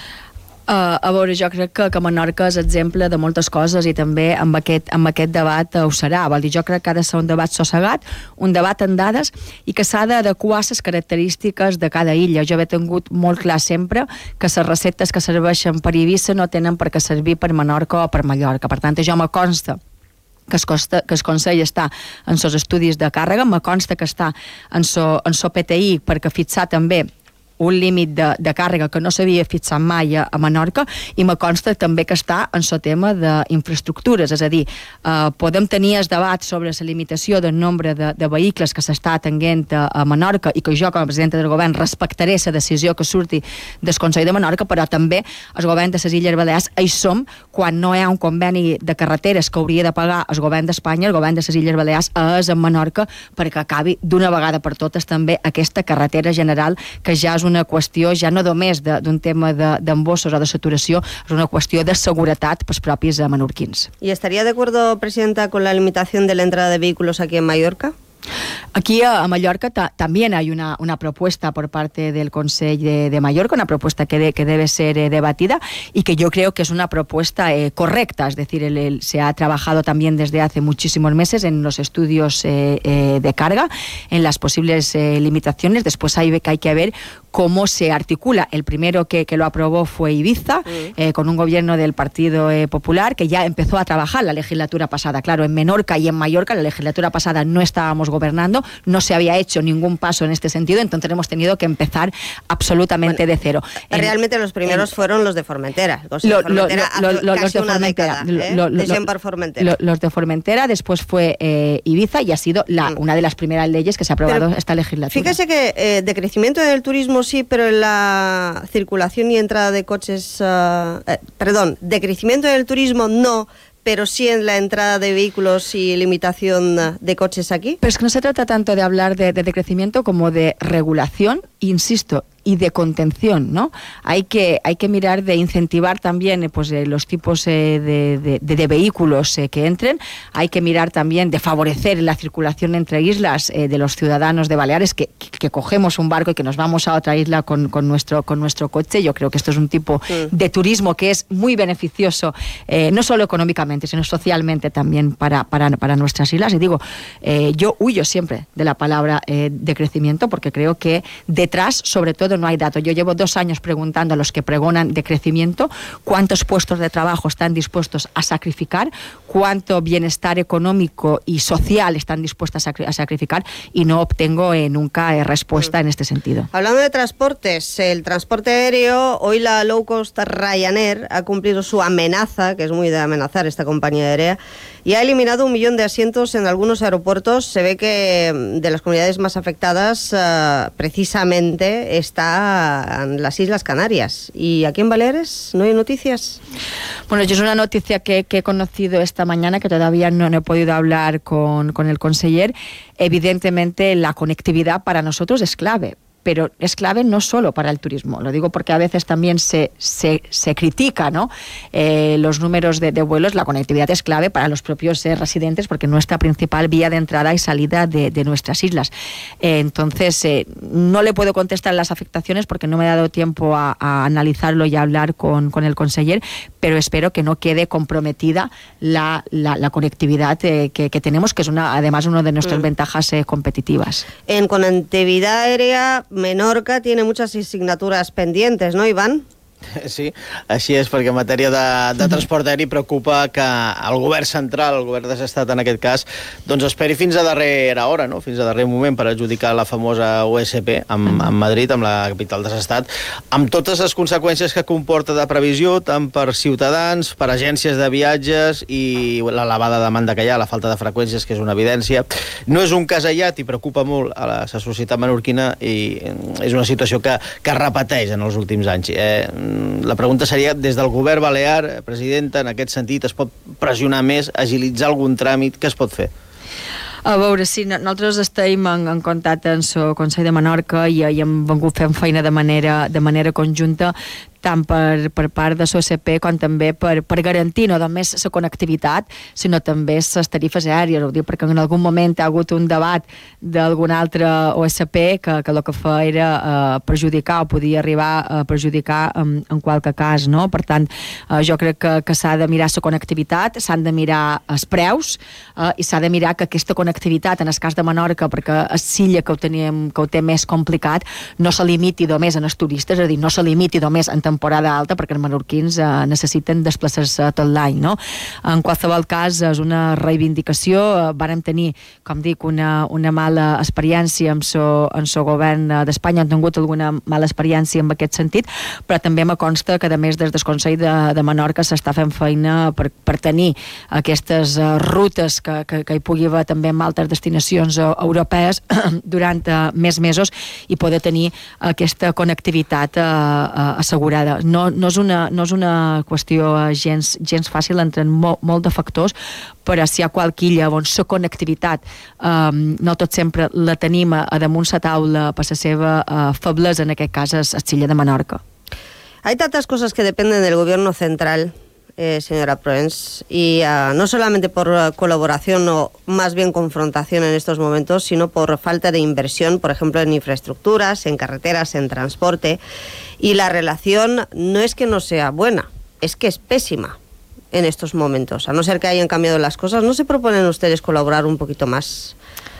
Uh, a veure, jo crec que, que Menorca és exemple de moltes coses, i també amb aquest, amb aquest debat uh, ho serà. Vol dir, jo crec que ha de ser un debat sossegat, un debat en dades, i que s'ha d'adequar a les característiques de cada illa. Jo he tingut molt clar sempre que les receptes que serveixen per Eivissa no tenen per què servir per Menorca o per Mallorca. Per tant, jo me consta que es, costa, que es Consell està en els estudis de càrrega, me consta que està en so, en so P T I perquè fixar també un límit de, de càrrega que no s'havia fixat mai a, a Menorca, i me consta també que està en el tema d'infraestructures, és a dir, eh, podem tenir el debat sobre la limitació del nombre de, de vehicles que s'està atenguent a, a Menorca, i que jo com a presidenta del govern respectaré la decisió que surti del Consell de Menorca, però també el govern de les Illes Balears hi som quan no hi ha un conveni de carreteres que hauria de pagar el govern d'Espanya, el govern de les Illes Balears és en Menorca, perquè acabi d'una vegada per totes també aquesta carretera general, que ja és una qüestió ja no només d'un tema d'embossos o de saturació, és una qüestió de seguretat pels propis menorquins. ¿Y estaría de acuerdo, presidenta, con la limitación de la entrada de vehículos aquí en Mallorca? Aquí a Mallorca ta, también hay una, una propuesta por parte del Consell de, de Mallorca, una propuesta que, de, que debe ser eh, debatida, y que yo creo que es una propuesta eh, correcta. Es decir, el, el, se ha trabajado también desde hace muchísimos meses en los estudios eh, eh, de carga, en las posibles eh, limitaciones. Después hay que, hay que ver cómo se articula. El primero que, que lo aprobó fue Ibiza, mm. eh, con un gobierno del Partido eh, Popular, que ya empezó a trabajar la legislatura pasada. Claro, en Menorca y en Mallorca la legislatura pasada no estábamos gobernando, no se había hecho ningún paso en este sentido, entonces hemos tenido que empezar absolutamente bueno, de cero. Realmente en, los primeros en, fueron los de Formentera. Los de Formentera, lo, lo, lo, los de Formentera, década, ¿eh? lo, lo, de lo, Formentera. Lo, los de Formentera, después fue eh, Ibiza, y ha sido la, mm. una de las primeras leyes que se ha aprobado pero, esta legislatura. Fíjese que eh, de crecimiento del turismo sí, pero en la circulación y entrada de coches, uh, eh, perdón, de crecimiento del turismo no, pero sí en la entrada de vehículos y limitación de coches aquí. Pero es que no se trata tanto de hablar de, de, de crecimiento como de regulación, insisto, y de contención, ¿no? Hay que, hay que mirar de incentivar también pues, eh, los tipos eh, de, de, de, de vehículos eh, que entren. Hay que mirar también de favorecer la circulación entre islas eh, de los ciudadanos de Baleares que, que, que cogemos un barco y que nos vamos a otra isla con, con, nuestro, con nuestro coche. Yo creo que esto es un tipo mm. de turismo que es muy beneficioso, eh, no solo económicamente, sino socialmente también para, para, para nuestras islas. Y digo, eh, yo huyo siempre de la palabra eh, de crecimiento, porque creo que detrás, sobre todo, no hay datos. Yo llevo dos años preguntando a los que pregonan de crecimiento cuántos puestos de trabajo están dispuestos a sacrificar, cuánto bienestar económico y social están dispuestos a, sacri- a sacrificar, y no obtengo eh, nunca eh, respuesta mm. en este sentido. Hablando de transportes, el transporte aéreo, hoy la low cost Ryanair ha cumplido su amenaza, que es muy de amenazar esta compañía aérea, y ha eliminado un millón de asientos en algunos aeropuertos. Se ve que de las comunidades más afectadas uh, precisamente están las Islas Canarias. ¿Y aquí en Baleares no hay noticias? Bueno, yo es una noticia que, que he conocido esta mañana, que todavía no, no he podido hablar con, con el conseller. Evidentemente la conectividad para nosotros es clave, pero es clave no solo para el turismo. Lo digo porque a veces también se, se, se critica, ¿no? Eh, los números de, de vuelos. La conectividad es clave para los propios eh, residentes, porque es nuestra principal vía de entrada y salida de, de nuestras islas. Eh, entonces, eh, no le puedo contestar las afectaciones porque no me he dado tiempo a, a analizarlo y a hablar con, con el conseller, pero espero que no quede comprometida la, la, la conectividad eh, que, que tenemos, que es una, además una de nuestras mm. ventajas eh, competitivas. En conectividad aérea, Menorca tiene muchas asignaturas pendientes, ¿no, Iván? Sí, així és, perquè en matèria de, de transport aeri preocupa que el govern central, el govern de l'Estat en aquest cas, doncs esperi fins a darrera hora, no? Fins a darrer moment per adjudicar la famosa U S P amb, amb Madrid, amb la capital de l'Estat, amb totes les conseqüències que comporta de previsió, tant per ciutadans, per agències de viatges i l'elevada demanda que hi ha, la falta de freqüències, que és una evidència. No és un cas aïllat i preocupa molt a la societat menorquina i és una situació que, que es repeteix en els últims anys. Eh, La pregunta seria, des del govern balear, presidenta, en aquest sentit, es pot pressionar més, agilitzar algun tràmit? Què es pot fer? A veure, sí, nosaltres estem en, en contacte amb el Consell de Menorca i, i hem vengut fent feina de manera, de manera conjunta, tant per, per part de l'O S P com també per, per garantir no només la connectivitat, sinó també les tarifes aèries. Ho dic perquè en algun moment hi ha hagut un debat d'algun altre O S P que, que el que fa era eh, perjudicar o podia arribar a perjudicar en, en qualque cas, no? Per tant, eh, jo crec que, que s'ha de mirar la connectivitat, s'han de mirar els preus eh, i s'ha de mirar que aquesta connectivitat, en el cas de Menorca, perquè és l'illa que ho tenim, que ho té més complicat, no se limiti només en els turistes, és a dir, no se limiti només en temporada alta, perquè els menorquins eh, necessiten desplaçar-se tot l'any, no? En qualsevol cas, és una reivindicació. Vàrem tenir, com dic, una, una mala experiència amb el govern d'Espanya, han tingut alguna mala experiència en aquest sentit, però també me consta que, a més, des del Consell de, de Menorca s'està fent feina per, per tenir aquestes uh, rutes que, que, que hi pugui haver també en altres destinacions uh, europees durant uh, més mesos i poder tenir aquesta connectivitat uh, uh, assegurada. No, no, és una, no és una qüestió gens, gens fàcil, entren molt, molt de factors, però si hi ha qualque illa on la connectivitat um, no tot sempre la tenim a, a damunt la taula per la seva uh, feblesa, en aquest cas és l'illa de Menorca. Hay tantas cosas que dependen del gobierno central, eh, señora Proens, y uh, no solamente por uh, colaboración o más bien confrontación en estos momentos, sino por falta de inversión, por ejemplo, en infraestructuras, en carreteras, en transporte, y la relación no es que no sea buena, es que es pésima en estos momentos. A no ser que hayan cambiado las cosas, ¿no se proponen ustedes colaborar un poquito más?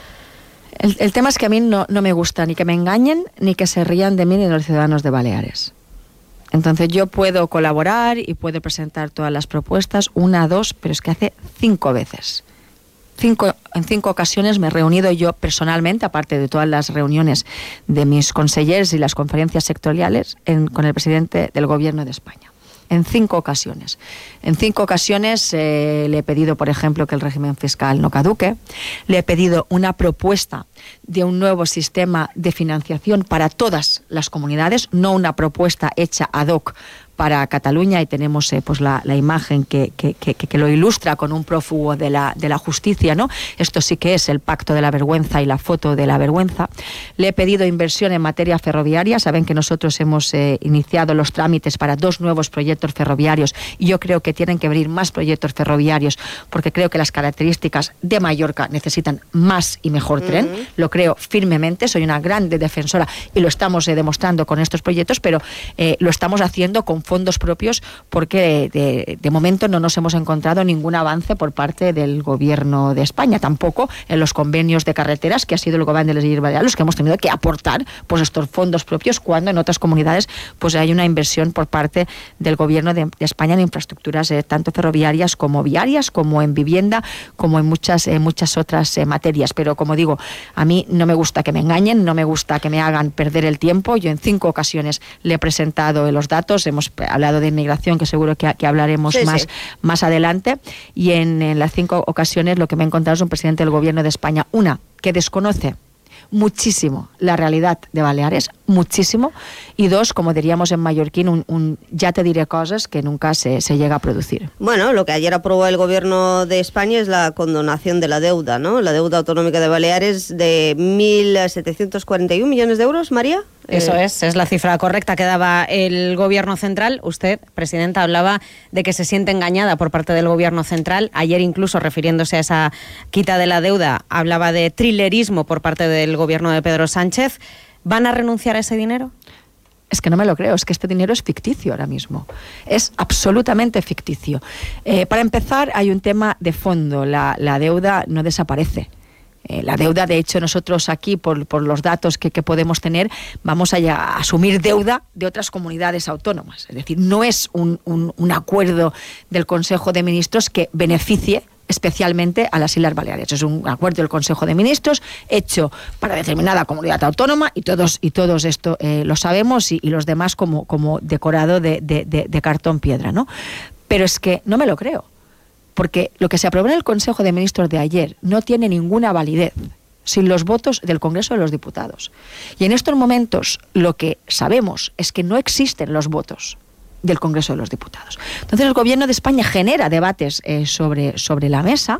El, el tema es que a mí no, no me gusta ni que me engañen ni que se rían de mí ni de los ciudadanos de Baleares. Entonces yo puedo colaborar y puedo presentar todas las propuestas, una, dos, pero es que hace cinco veces. Cinco, en cinco ocasiones me he reunido yo personalmente, aparte de todas las reuniones de mis consejeros y las conferencias sectoriales, en, con el presidente del Gobierno de España. En cinco ocasiones. En cinco ocasiones eh, le he pedido, por ejemplo, que el régimen fiscal no caduque. Le he pedido una propuesta de un nuevo sistema de financiación para todas las comunidades, no una propuesta hecha ad hoc para Cataluña, y tenemos eh, pues la, la imagen que, que, que, que lo ilustra con un prófugo de la, de la justicia, ¿no? Esto sí que es el pacto de la vergüenza y la foto de la vergüenza. Le he pedido inversión en materia ferroviaria. Saben que nosotros hemos eh, iniciado los trámites para dos nuevos proyectos ferroviarios, y yo creo que tienen que abrir más proyectos ferroviarios, porque creo que las características de Mallorca necesitan más y mejor tren. Uh-huh. Lo creo firmemente, soy una grande defensora y lo estamos eh, demostrando con estos proyectos, pero eh, lo estamos haciendo con fondos propios, porque de, de momento no nos hemos encontrado ningún avance por parte del Gobierno de España, tampoco en los convenios de carreteras, que ha sido el Gobierno de las Illes Baleares los que hemos tenido que aportar pues estos fondos propios, cuando en otras comunidades pues hay una inversión por parte del Gobierno de, de España en infraestructuras eh, tanto ferroviarias como viarias, como en vivienda, como en muchas, eh, muchas otras eh, materias. Pero como digo, a mí no me gusta que me engañen, no me gusta que me hagan perder el tiempo. Yo en cinco ocasiones le he presentado eh, los datos, hemos he hablado de inmigración, que seguro que, que hablaremos sí, más, sí. más adelante, y en, en las cinco ocasiones lo que me he encontrado es un presidente del Gobierno de España, una, que desconoce muchísimo la realidad de Baleares, muchísimo, y dos, como diríamos en mallorquín, un, un ya te diré cosas que nunca se, se llega a producir. Bueno, lo que ayer aprobó el Gobierno de España es la condonación de la deuda, ¿no? La deuda autonómica de Baleares de mil setecientos cuarenta y un millones de euros, María. Eso es, es la cifra correcta que daba el Gobierno central. Usted, Presidenta, hablaba de que se siente engañada por parte del Gobierno central. Ayer, incluso refiriéndose a esa quita de la deuda, hablaba de trilerismo por parte del Gobierno de Pedro Sánchez. ¿Van a renunciar a ese dinero? Es que no me lo creo, es que este dinero es ficticio ahora mismo. Es absolutamente ficticio. Eh, para empezar, hay un tema de fondo. La, la deuda no desaparece. Eh, la deuda, de hecho, nosotros aquí, por, por los datos que, que podemos tener, vamos a, ya, a asumir deuda de otras comunidades autónomas. Es decir, no es un, un, un acuerdo del Consejo de Ministros que beneficie especialmente a las Islas Baleares. Es un acuerdo del Consejo de Ministros hecho para determinada comunidad autónoma y todos y todos esto eh, lo sabemos y, y los demás como, como decorado de, de, de, de cartón piedra, ¿no? Pero es que no me lo creo. Porque lo que se aprobó en el Consejo de Ministros de ayer no tiene ninguna validez sin los votos del Congreso de los Diputados. Y en estos momentos lo que sabemos es que no existen los votos del Congreso de los Diputados. Entonces el Gobierno de España genera debates eh, sobre, sobre la mesa.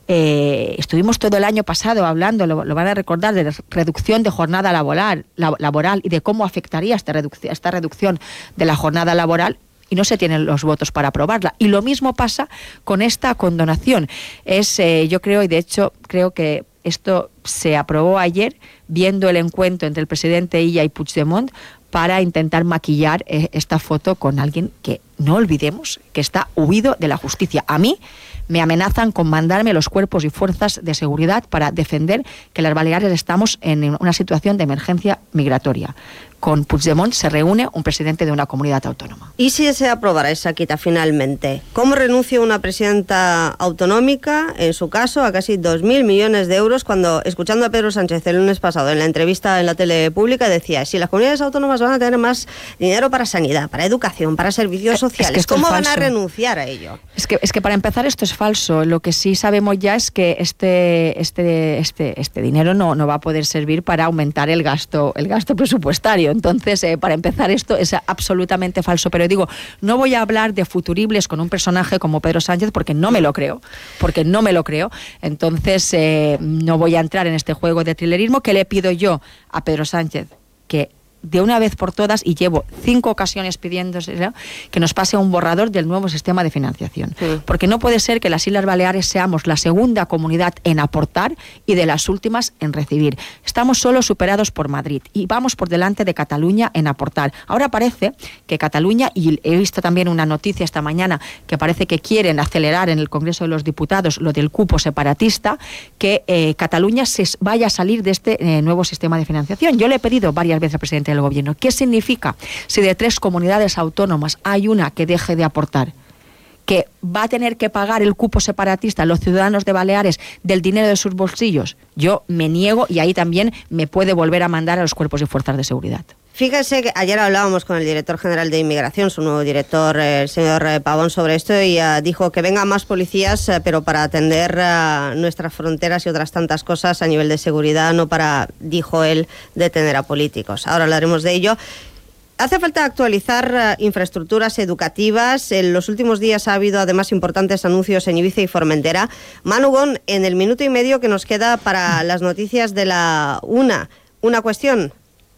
Eh, estuvimos todo el año pasado hablando, lo, lo van a recordar, de la reducción de jornada laboral, la, laboral y de cómo afectaría esta reducción, esta reducción de la jornada laboral, y no se tienen los votos para aprobarla. Y lo mismo pasa con esta condonación. Es, eh, yo creo, y de hecho creo que esto se aprobó ayer, viendo el encuentro entre el presidente Illa y Puigdemont, para intentar maquillar eh, esta foto con alguien que, no olvidemos, que está huido de la justicia. A mí me amenazan con mandarme los cuerpos y fuerzas de seguridad para defender que las Baleares estamos en una situación de emergencia migratoria. Con Puigdemont se reúne un presidente de una comunidad autónoma. ¿Y si se aprobara esa quita finalmente? ¿Cómo renuncia una presidenta autonómica, en su caso, a casi dos mil millones de euros, cuando, escuchando a Pedro Sánchez el lunes pasado en la entrevista en la tele pública, decía, si las comunidades autónomas van a tener más dinero para sanidad, para educación, para servicios sociales, es que ¿cómo van a renunciar a ello? Es que, es que para empezar esto es falso. Lo que sí sabemos ya es que este, este, este, este dinero no, no va a poder servir para aumentar el gasto, el gasto presupuestario. Entonces, eh, para empezar, esto es absolutamente falso. Pero digo, no voy a hablar de futuribles con un personaje como Pedro Sánchez porque no me lo creo, porque no me lo creo. Entonces, eh, no voy a entrar en este juego de trilerismo. ¿Qué le pido yo a Pedro Sánchez? Que de una vez por todas, y llevo cinco ocasiones pidiéndoselo, que nos pase un borrador del nuevo sistema de financiación. Sí. Porque no puede ser que las Islas Baleares seamos la segunda comunidad en aportar y de las últimas en recibir. Estamos solo superados por Madrid y vamos por delante de Cataluña en aportar. Ahora parece que Cataluña, y he visto también una noticia esta mañana, que parece que quieren acelerar en el Congreso de los Diputados lo del cupo separatista, que eh, Cataluña se vaya a salir de este eh, nuevo sistema de financiación. Yo le he pedido varias veces al presidente del Gobierno, ¿qué significa si de tres comunidades autónomas hay una que deje de aportar? ¿Que va a tener que pagar el cupo separatista a los ciudadanos de Baleares del dinero de sus bolsillos? Yo me niego y ahí también me puede volver a mandar a los cuerpos y fuerzas de seguridad. Fíjese que ayer hablábamos con el director general de Inmigración, su nuevo director, el señor Pavón, sobre esto y uh, dijo que vengan más policías, uh, pero para atender uh, nuestras fronteras y otras tantas cosas a nivel de seguridad, no para, dijo él, detener a políticos. Ahora hablaremos de ello. Hace falta actualizar uh, infraestructuras educativas. En los últimos días ha habido además importantes anuncios en Ibiza y Formentera. Manu Gon, en el minuto y medio que nos queda para las noticias de la una, una cuestión.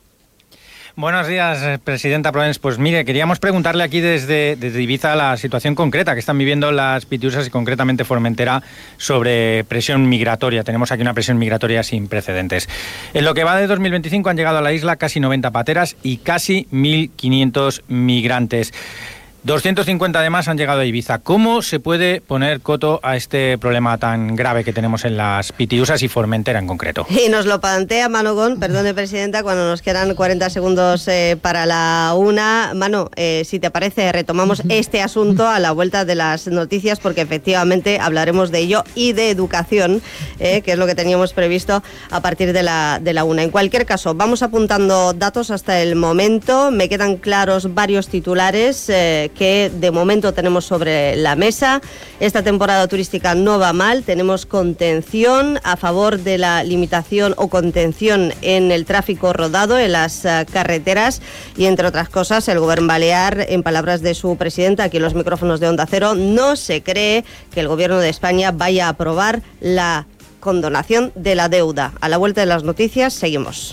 Buenos días, Presidenta Provence. Pues mire, queríamos preguntarle aquí desde, desde Ibiza la situación concreta que están viviendo las Pitiusas y concretamente Formentera sobre presión migratoria. Tenemos aquí una presión migratoria sin precedentes. En lo que va de dos mil veinticinco han llegado a la isla casi noventa pateras y casi mil quinientos migrantes. doscientos cincuenta de más han llegado a Ibiza. ¿Cómo se puede poner coto a este problema tan grave que tenemos en las Pitiusas y Formentera en concreto? Y nos lo plantea Manu Gon, perdone, presidenta, cuando nos quedan cuarenta segundos eh, para la una. Manu, eh, si te parece, retomamos este asunto a la vuelta de las noticias, porque efectivamente hablaremos de ello y de educación, eh, que es lo que teníamos previsto a partir de la, de la una. En cualquier caso, vamos apuntando datos hasta el momento. Me quedan claros varios titulares eh, que de momento tenemos sobre la mesa. Esta temporada turística no va mal, tenemos contención a favor de la limitación o contención en el tráfico rodado en las uh, carreteras y, entre otras cosas, el Gobierno balear, en palabras de su presidenta aquí en los micrófonos de Onda Cero, no se cree que el Gobierno de España vaya a aprobar la condonación de la deuda. A la vuelta de las noticias seguimos.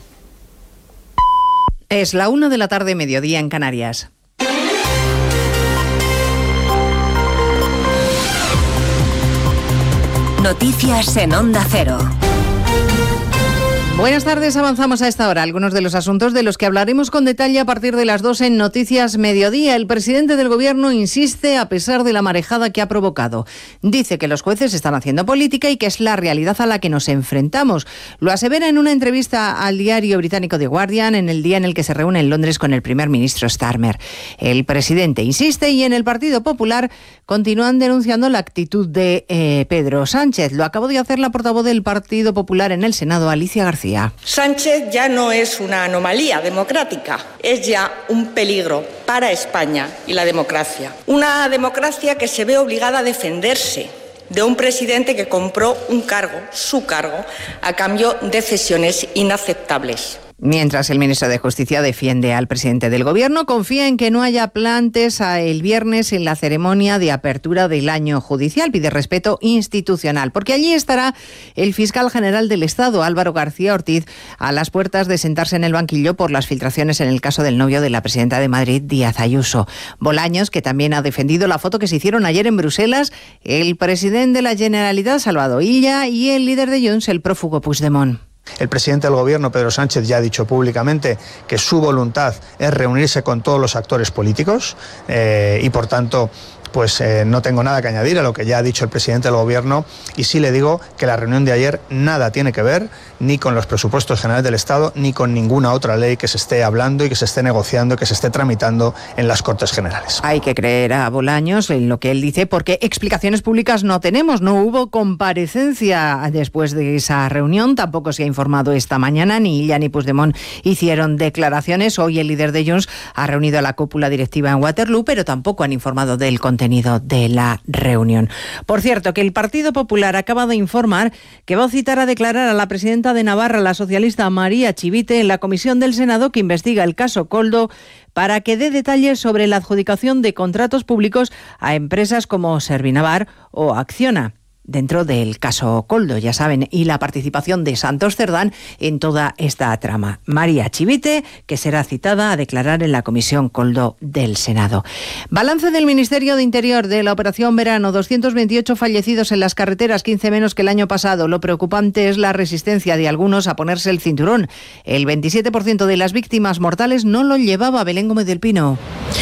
Es la una de la tarde, mediodía en Canarias. Noticias en Onda Cero. Buenas tardes, avanzamos a esta hora. Algunos de los asuntos de los que hablaremos con detalle a partir de las dos en Noticias Mediodía. El presidente del Gobierno insiste a pesar de la marejada que ha provocado. Dice que los jueces están haciendo política y que es la realidad a la que nos enfrentamos. Lo asevera en una entrevista al diario británico The Guardian en el día en el que se reúne en Londres con el primer ministro Starmer. El presidente insiste y en el Partido Popular continúan denunciando la actitud de eh, Pedro Sánchez. Lo acabó de hacer la portavoz del Partido Popular en el Senado, Alicia García. Sánchez ya no es una anomalía democrática, es ya un peligro para España y la democracia. Una democracia que se ve obligada a defenderse de un presidente que compró un cargo, su cargo, a cambio de cesiones inaceptables. Mientras el ministro de Justicia defiende al presidente del Gobierno, confía en que no haya plantes el viernes en la ceremonia de apertura del año judicial. Pide respeto institucional, porque allí estará el fiscal general del Estado, Álvaro García Ortiz, a las puertas de sentarse en el banquillo por las filtraciones en el caso del novio de la presidenta de Madrid, Díaz Ayuso. Bolaños, que también ha defendido la foto que se hicieron ayer en Bruselas, el presidente de la Generalitat, Salvador Illa, y el líder de Junts, el prófugo Puigdemont. El presidente del Gobierno, Pedro Sánchez, ya ha dicho públicamente que su voluntad es reunirse con todos los actores políticos eh, y, por tanto, pues eh, no tengo nada que añadir a lo que ya ha dicho el presidente del Gobierno, y sí le digo que la reunión de ayer nada tiene que ver ni con los presupuestos generales del Estado ni con ninguna otra ley que se esté hablando y que se esté negociando y que se esté tramitando en las Cortes Generales. Hay que creer a Bolaños en lo que él dice, porque explicaciones públicas no tenemos. No hubo comparecencia después de esa reunión, tampoco se ha informado esta mañana, ni Illa ni Puigdemont hicieron declaraciones. Hoy el líder de Junts ha reunido a la cúpula directiva en Waterloo, pero tampoco han informado del contenido de la reunión. Por cierto, que el Partido Popular acaba de informar que va a citar a declarar a la presidenta de Navarra, la socialista María Chivite, en la comisión del Senado que investiga el caso Koldo, para que dé detalles sobre la adjudicación de contratos públicos a empresas como Servinavar o Acciona, dentro del caso Koldo, ya saben, y la participación de Santos Cerdán en toda esta trama. María Chivite, que será citada a declarar en la comisión Koldo del Senado. Balance del Ministerio de Interior de la Operación Verano: doscientos veintiocho fallecidos en las carreteras, quince menos que el año pasado. Lo preocupante es la resistencia de algunos a ponerse el cinturón. El veintisiete por ciento de las víctimas mortales no lo llevaba. Belén Gómez del Pino.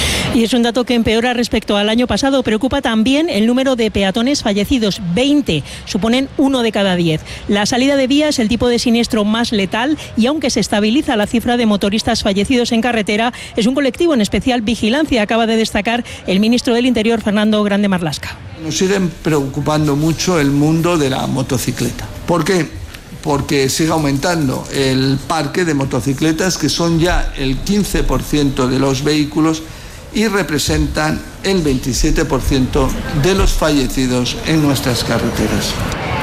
Y es un dato que empeora respecto al año pasado. Preocupa también el número de peatones fallecidos, veinte, suponen uno de cada diez. La salida de vía es el tipo de siniestro más letal y aunque se estabiliza la cifra de motoristas fallecidos en carretera, es un colectivo en especial vigilancia, acaba de destacar el ministro del Interior, Fernando Grande Marlaska. Nos sigue preocupando mucho el mundo de la motocicleta. ¿Por qué? Porque sigue aumentando el parque de motocicletas, que son ya el quince por ciento de los vehículos y representan el veintisiete por ciento de los fallecidos en nuestras carreteras.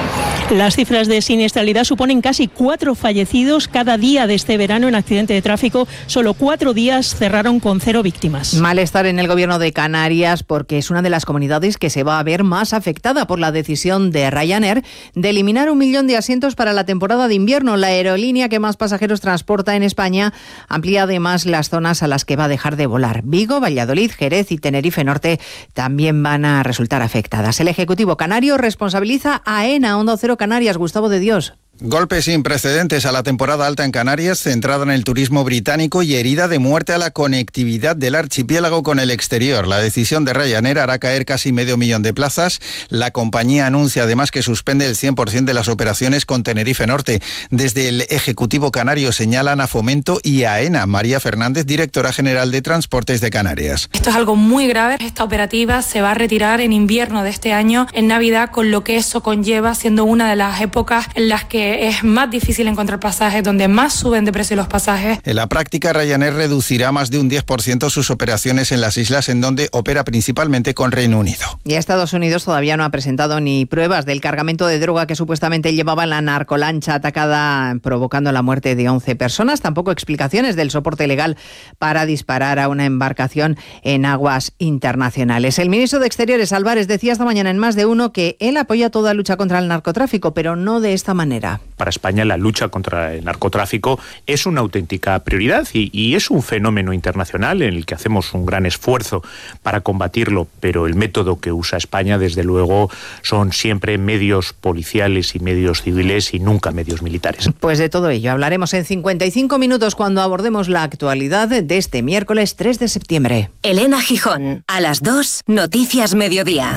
Las cifras de siniestralidad suponen casi cuatro fallecidos cada día de este verano en accidente de tráfico. Solo cuatro días cerraron con cero víctimas. Malestar en el Gobierno de Canarias porque es una de las comunidades que se va a ver más afectada por la decisión de Ryanair de eliminar un millón de asientos para la temporada de invierno. La aerolínea que más pasajeros transporta en España amplía además las zonas a las que va a dejar de volar. Vigo, Valladolid, Jerez y Tenerife Norte también van a resultar afectadas. El Ejecutivo canario responsabiliza a AENA, Onda Cero Canarias. Gustavo de Dios. Golpe sin precedentes a la temporada alta en Canarias, centrada en el turismo británico y herida de muerte a la conectividad del archipiélago con el exterior. La decisión de Ryanair hará caer casi medio millón de plazas. La compañía anuncia además que suspende el cien por ciento de las operaciones con Tenerife Norte. Desde el Ejecutivo Canario señalan a Fomento y a AENA. María Fernández, directora general de Transportes de Canarias. Esto es algo muy grave. Esta operativa se va a retirar en invierno de este año, en Navidad, con lo que eso conlleva, siendo una de las épocas en las que es más difícil encontrar pasajes, donde más suben de precio los pasajes. En la práctica, Ryanair reducirá más de un diez por ciento sus operaciones en las islas, en donde opera principalmente con Reino Unido. Y Estados Unidos todavía no ha presentado ni pruebas del cargamento de droga que supuestamente llevaba la narcolancha atacada, provocando la muerte de once personas. Tampoco explicaciones del soporte legal para disparar a una embarcación en aguas internacionales. El ministro de Exteriores, Álvarez, decía esta mañana en Más de Uno que él apoya toda lucha contra el narcotráfico, pero no de esta manera. Para España la lucha contra el narcotráfico es una auténtica prioridad y, y es un fenómeno internacional en el que hacemos un gran esfuerzo para combatirlo, pero el método que usa España, desde luego, son siempre medios policiales y medios civiles y nunca medios militares. Pues de todo ello hablaremos en cincuenta y cinco minutos cuando abordemos la actualidad de este miércoles tres de septiembre. Elena Gijón, a las dos, Noticias Mediodía.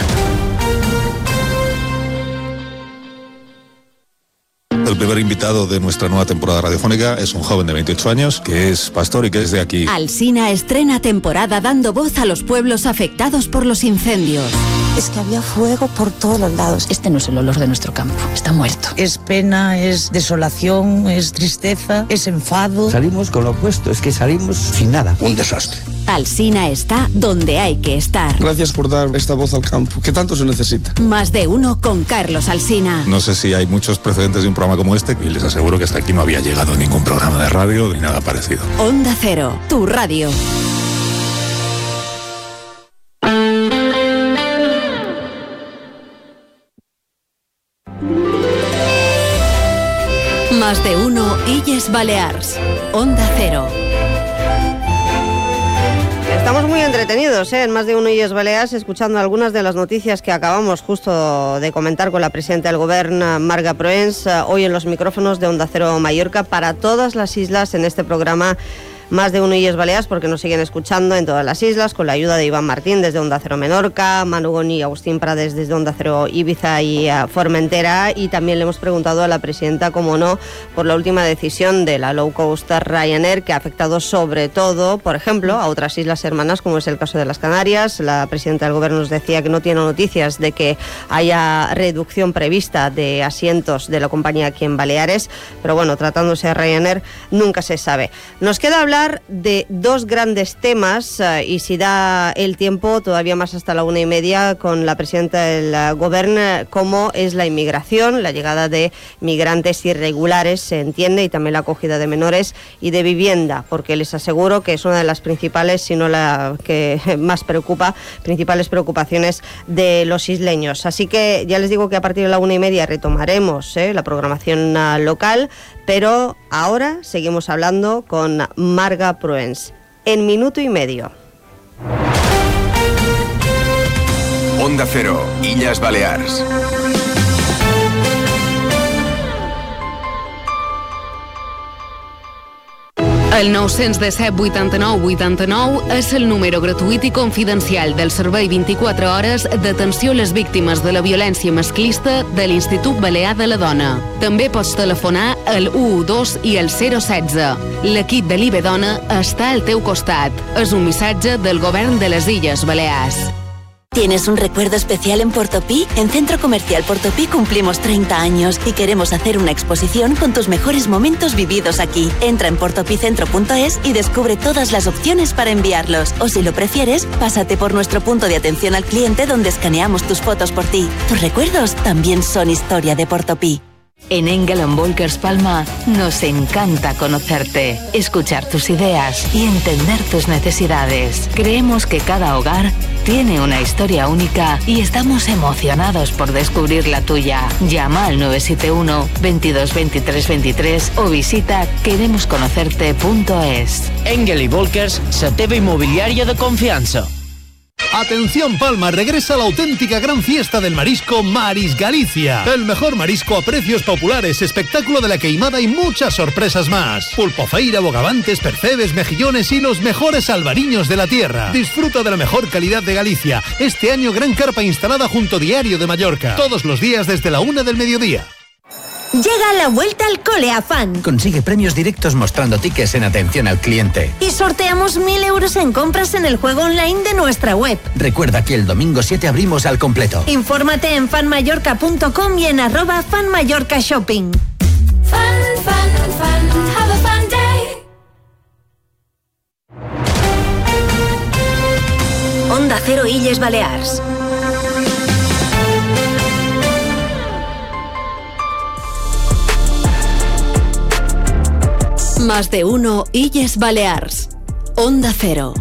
El primer invitado de nuestra nueva temporada radiofónica es un joven de veintiocho años que es pastor y que es de aquí. Alsina estrena temporada dando voz a los pueblos afectados por los incendios. Es que había fuego por todos los lados. Este no es el olor de nuestro campo, está muerto. Es pena, es desolación, es tristeza, es enfado. Salimos con lo opuesto, es que salimos sin nada. Un desastre. Alsina está donde hay que estar. Gracias por dar esta voz al campo, que tanto se necesita. Más de Uno con Carlos Alsina. No sé si hay muchos precedentes de un programa como este y les aseguro que hasta aquí no había llegado ningún programa de radio ni nada parecido. Onda Cero, tu radio. Más de Uno, Illes Balears. Onda Cero. Estamos muy entretenidos, ¿eh? En Más de Uno Illes Balears, escuchando algunas de las noticias que acabamos justo de comentar con la presidenta del Gobierno, Marga Proens, hoy en los micrófonos de Onda Cero Mallorca para todas las islas en este programa Más de Uno Illes Balears, porque nos siguen escuchando en todas las islas, con la ayuda de Iván Martín desde Onda Cero Menorca, Manu Goni y Agustín Prades desde Onda Cero Ibiza y uh, Formentera, y también le hemos preguntado a la presidenta, como no, por la última decisión de la low cost Ryanair, que ha afectado sobre todo, por ejemplo, a otras islas hermanas, como es el caso de las Canarias. La presidenta del Gobierno nos decía que no tiene noticias de que haya reducción prevista de asientos de la compañía aquí en Baleares, pero bueno, tratándose de Ryanair, nunca se sabe. Nos queda hablar de dos grandes temas uh, y si da el tiempo todavía más hasta la una y media con la presidenta del uh, Gobierno, como es la inmigración, la llegada de migrantes irregulares, se entiende, y también la acogida de menores y de vivienda, porque les aseguro que es una de las principales, si no la que más preocupa, principales preocupaciones de los isleños. Así que ya les digo que a partir de la una y media retomaremos ¿eh? la programación uh, local, pero ahora seguimos hablando con Marga Proens. En minuto y medio. Onda Cero, Illes Balears. El nou disset vuitanta-nou vuitanta-nou és el número gratuït i confidencial del servei vint-i-quatre hores d'atenció a les víctimes de la violència masclista de l'Institut Balear de la Dona. També pots telefonar al u u dos i al zero setze. L'equip de l'I B Dona està al teu costat. És un missatge del Govern de les Illes Balears. ¿Tienes un recuerdo especial en Portopí? En Centro Comercial Portopí cumplimos treinta años y queremos hacer una exposición con tus mejores momentos vividos aquí. Entra en portopicentro punto es y descubre todas las opciones para enviarlos. O si lo prefieres, pásate por nuestro punto de atención al cliente donde escaneamos tus fotos por ti. Tus recuerdos también son historia de Portopí. En Engel and Volkers Palma nos encanta conocerte, escuchar tus ideas y entender tus necesidades. Creemos que cada hogar tiene una historia única y estamos emocionados por descubrir la tuya. Llama al nueve siete uno, veintidós, veintitrés, veintitrés o visita queremos conocerte punto es. Engel i Volkers, la teva immobiliària de confiança. Atención Palma, regresa la auténtica gran fiesta del marisco Maris Galicia. El mejor marisco a precios populares, espectáculo de la queimada y muchas sorpresas más. Pulpofeira, bogavantes, percebes, mejillones y los mejores albariños de la tierra. Disfruta de la mejor calidad de Galicia. Este año gran carpa instalada junto Diario de Mallorca. Todos los días desde la una del mediodía. Llega la vuelta al cole a Fan. Consigue premios directos mostrando tickets en atención al cliente. Y sorteamos mil euros en compras en el juego online de nuestra web. Recuerda que el domingo siete abrimos al completo. Infórmate en fan mallorca punto com y en arroba fan mallorca shopping. Fan, fan, fan, have a fun day. Onda Cero Illes Balears. Más de uno Illes Balears. Onda Cero.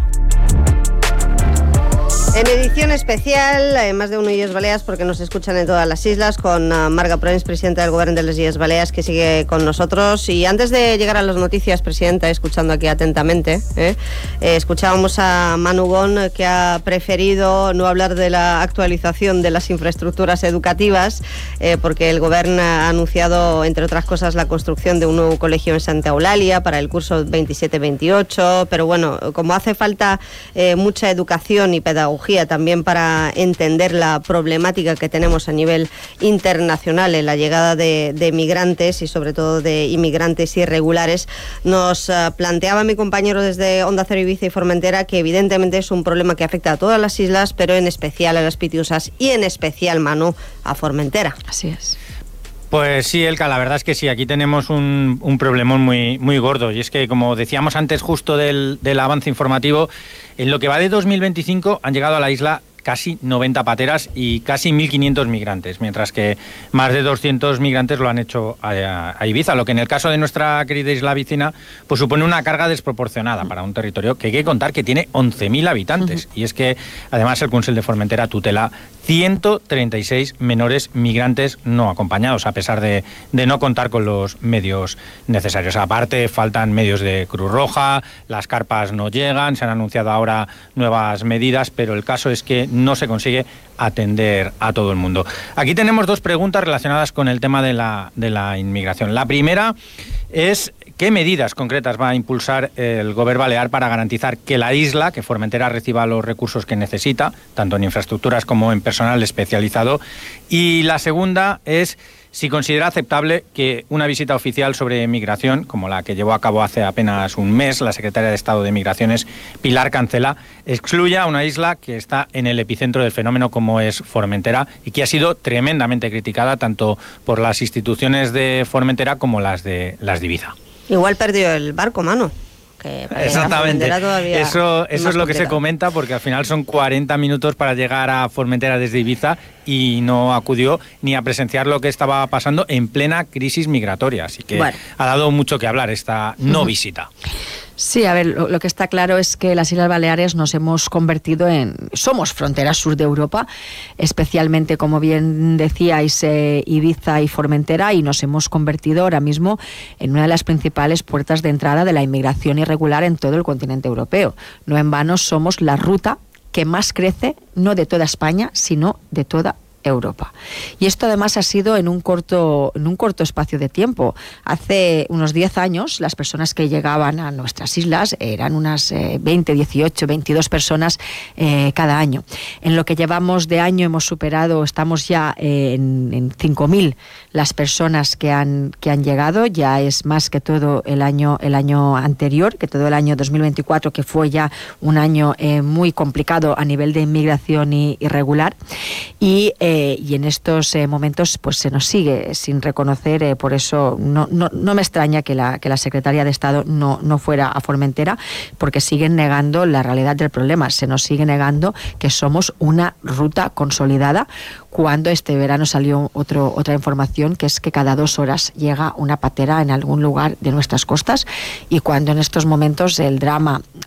En edición especial, eh, más de uno Illes Balears, porque nos escuchan en todas las islas, con uh, Marga Proens, presidenta del Gobierno de las Illes Balears, que sigue con nosotros. Y antes de llegar a las noticias, presidenta, escuchando aquí atentamente, eh, eh, escuchábamos a Manu Gon, que ha preferido no hablar de la actualización de las infraestructuras educativas, eh, porque el Gobierno ha anunciado, entre otras cosas, la construcción de un nuevo colegio en Santa Eulalia para el curso veintisiete veintiocho. Pero bueno, como hace falta eh, mucha educación y pedagogía también para entender la problemática que tenemos a nivel internacional en la llegada de, de migrantes y sobre todo de inmigrantes irregulares, nos uh, planteaba mi compañero desde Onda Cero Ibiza y Formentera que evidentemente es un problema que afecta a todas las islas, pero en especial a las Pitiusas y en especial, Manu, a Formentera. Así es. Pues sí, Elka, la verdad es que sí, aquí tenemos un, un problemón muy, muy gordo, y es que, como decíamos antes justo del, del avance informativo, en lo que va de dos mil veinticinco han llegado a la isla casi noventa pateras y casi mil quinientos migrantes, mientras que más de doscientos migrantes lo han hecho a, a Ibiza, lo que en el caso de nuestra querida isla vecina pues supone una carga desproporcionada para un territorio que hay que contar que tiene once mil habitantes. Uh-huh. Y es que además el Consell de Formentera tutela ciento treinta y seis menores migrantes no acompañados, a pesar de, de no contar con los medios necesarios. Aparte, faltan medios de Cruz Roja, las carpas no llegan, se han anunciado ahora nuevas medidas, pero el caso es que no se consigue atender a todo el mundo. Aquí tenemos dos preguntas relacionadas con el tema de la, de la inmigración. La primera es: ¿qué medidas concretas va a impulsar el Gobierno Balear para garantizar que la isla, que Formentera, reciba los recursos que necesita, tanto en infraestructuras como en personal especializado? Y la segunda es si considera aceptable que una visita oficial sobre migración, como la que llevó a cabo hace apenas un mes la secretaria de Estado de Migraciones, Pilar Cancela, excluya a una isla que está en el epicentro del fenómeno como es Formentera y que ha sido tremendamente criticada tanto por las instituciones de Formentera como las de, las de Ibiza. Igual perdió el barco, mano. Que Exactamente, eso, eso es lo que se comenta, porque al final son cuarenta minutos para llegar a Formentera desde Ibiza y no acudió ni a presenciar lo que estaba pasando en plena crisis migratoria, así que bueno, ha dado mucho que hablar esta no uh-huh. visita. Sí, a ver, lo, lo que está claro es que las Islas Baleares nos hemos convertido en... Somos frontera sur de Europa, especialmente, como bien decíais, eh, Ibiza y Formentera, y nos hemos convertido ahora mismo en una de las principales puertas de entrada de la inmigración irregular en todo el continente europeo. No en vano somos la ruta que más crece, no de toda España, sino de toda Europa. Y esto además ha sido en un corto en un corto espacio de tiempo. Hace unos diez años las personas que llegaban a nuestras islas eran unas eh, veinte, dieciocho, veintidós personas eh, cada año. En lo que llevamos de año hemos superado, estamos ya eh, en, en cinco mil las personas que han que han llegado, ya es más que todo el año el año anterior, que todo el año dos mil veinticuatro, que fue ya un año eh, muy complicado a nivel de inmigración y, irregular. Y eh, Eh, y en estos eh, momentos pues se nos sigue sin reconocer, eh, por eso no, no, no me extraña que la, que la Secretaría de Estado no, no fuera a Formentera, porque siguen negando la realidad del problema, se nos sigue negando que somos una ruta consolidada, cuando este verano salió otro, otra información, que es que cada dos horas llega una patera en algún lugar de nuestras costas, y cuando en estos momentos el drama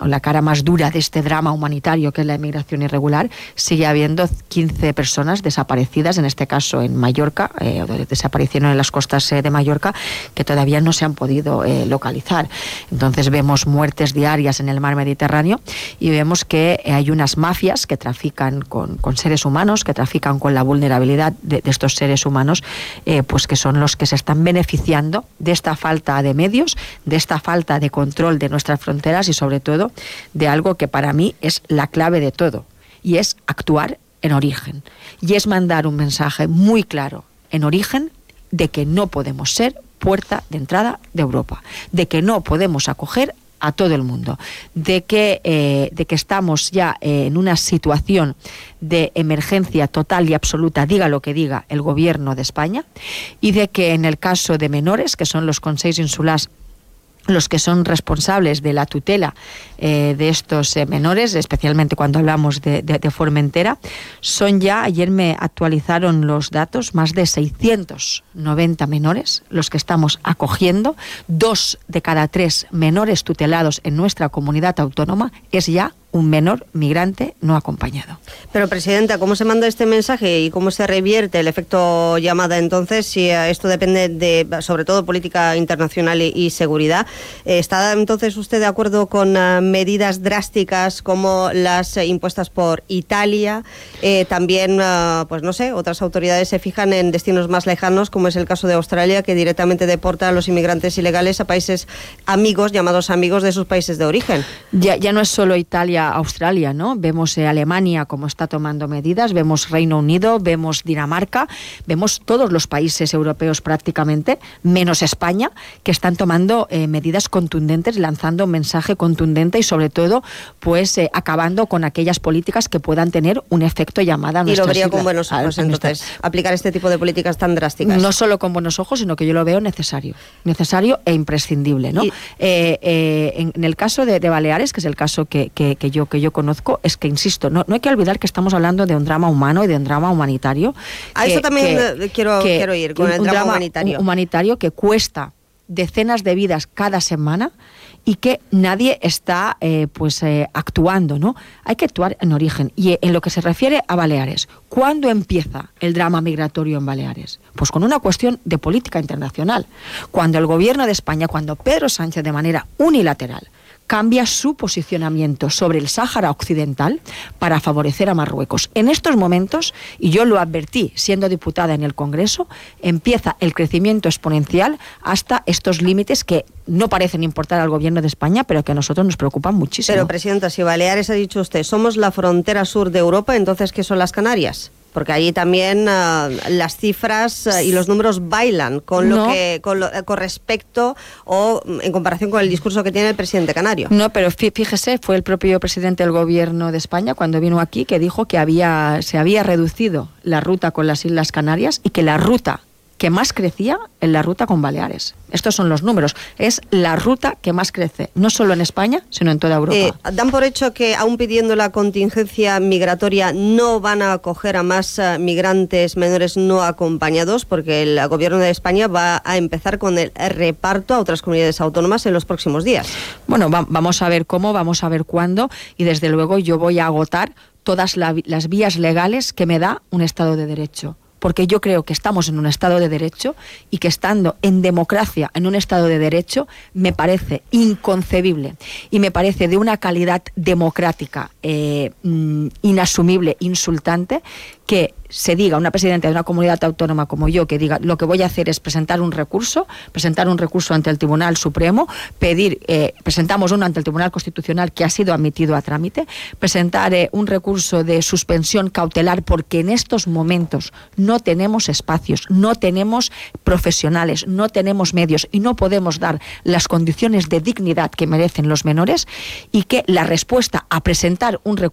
la cara más dura de este drama humanitario que es la inmigración irregular, sigue habiendo quince personas desaparecidas, en este caso en Mallorca, eh, desaparecieron en las costas eh, de Mallorca, que todavía no se han podido eh, localizar. Entonces vemos muertes diarias en el mar Mediterráneo y vemos que hay unas mafias que trafican con, con seres humanos, que trafican con la vulnerabilidad de, de estos seres humanos, eh, pues que son los que se están beneficiando de esta falta de medios, de esta falta de control de nuestras fronteras y sobre todo de algo que para mí es la clave de todo, y es actuar en origen, y es mandar un mensaje muy claro en origen de que no podemos ser puerta de entrada de Europa, de que no podemos acoger a todo el mundo, de que, eh, de que estamos ya eh, en una situación de emergencia total y absoluta, diga lo que diga el gobierno de España, y de que en el caso de menores, que son los consells insulars los que son responsables de la tutela eh, de estos eh, menores, especialmente cuando hablamos de, de, de Formentera, son ya, ayer me actualizaron los datos, más de seiscientos noventa menores los que estamos acogiendo. Dos de cada tres menores tutelados en nuestra comunidad autónoma es ya un menor migrante no acompañado. Pero, Presidenta, ¿cómo se manda este mensaje y cómo se revierte el efecto llamada entonces? Si esto depende de, sobre todo, política internacional y, y seguridad. ¿Está entonces usted de acuerdo con uh, medidas drásticas como las eh, impuestas por Italia? Eh, también, uh, pues no sé, otras autoridades se fijan en destinos más lejanos, como es el caso de Australia, que directamente deporta a los inmigrantes ilegales a países amigos, llamados amigos de sus países de origen. Ya, ya no es solo Italia, Australia, ¿no? Vemos eh, Alemania como está tomando medidas, vemos Reino Unido, vemos Dinamarca, vemos todos los países europeos prácticamente, menos España, que están tomando eh, medidas contundentes, lanzando un mensaje contundente y sobre todo, pues eh, acabando con aquellas políticas que puedan tener un efecto llamada a nuestras islas. Y lo vería islas, con buenos ojos, entonces, nuestras... aplicar este tipo de políticas tan drásticas. No solo con buenos ojos, sino que yo lo veo necesario, necesario e imprescindible, ¿no? Y... Eh, eh, en, en el caso de, de Baleares, que es el caso que, que, que yo que yo conozco, es que, insisto, no, no hay que olvidar que estamos hablando de un drama humano y de un drama humanitario. A que, eso también que, quiero, que, quiero ir, con un, el drama, drama humanitario. humanitario que cuesta decenas de vidas cada semana y que nadie está eh, pues eh, actuando, ¿no? Hay que actuar en origen. Y en lo que se refiere a Baleares, ¿cuándo empieza el drama migratorio en Baleares? Pues con una cuestión de política internacional. Cuando el gobierno de España, cuando Pedro Sánchez de manera unilateral cambia su posicionamiento sobre el Sáhara Occidental para favorecer a Marruecos. En estos momentos, y yo lo advertí siendo diputada en el Congreso, empieza el crecimiento exponencial hasta estos límites que no parecen importar al gobierno de España, pero que a nosotros nos preocupan muchísimo. Pero, Presidenta, si Baleares ha dicho usted, somos la frontera sur de Europa, entonces, ¿qué son las Canarias? Porque allí también uh, las cifras uh, y los números bailan con lo no. que con, lo, con respecto o en comparación con el discurso que tiene el presidente canario. No, pero fíjese, fue el propio presidente del gobierno de España cuando vino aquí que dijo que había se había reducido la ruta con las Islas Canarias y que la ruta que más crecía en la ruta con Baleares. Estos son los números. Es la ruta que más crece, no solo en España, sino en toda Europa. Eh, ¿Dan por hecho que, aún pidiendo la contingencia migratoria, no van a acoger a más uh, migrantes menores no acompañados? Porque el gobierno de España va a empezar con el reparto a otras comunidades autónomas en los próximos días. Bueno, va, vamos a ver cómo, vamos a ver cuándo, y desde luego yo voy a agotar todas la, las vías legales que me da un Estado de Derecho. Porque yo creo que estamos en un Estado de Derecho y que estando en democracia, en un Estado de Derecho, me parece inconcebible y me parece de una calidad democrática eh, inasumible, insultante, que se diga una presidenta de una comunidad autónoma como yo, que diga lo que voy a hacer es presentar un recurso, presentar un recurso ante el Tribunal Supremo, pedir, eh, presentamos uno ante el Tribunal Constitucional que ha sido admitido a trámite, presentar eh, un recurso de suspensión cautelar porque en estos momentos no tenemos espacios, no tenemos profesionales, no tenemos medios y no podemos dar las condiciones de dignidad que merecen los menores, y que la respuesta a presentar un recurso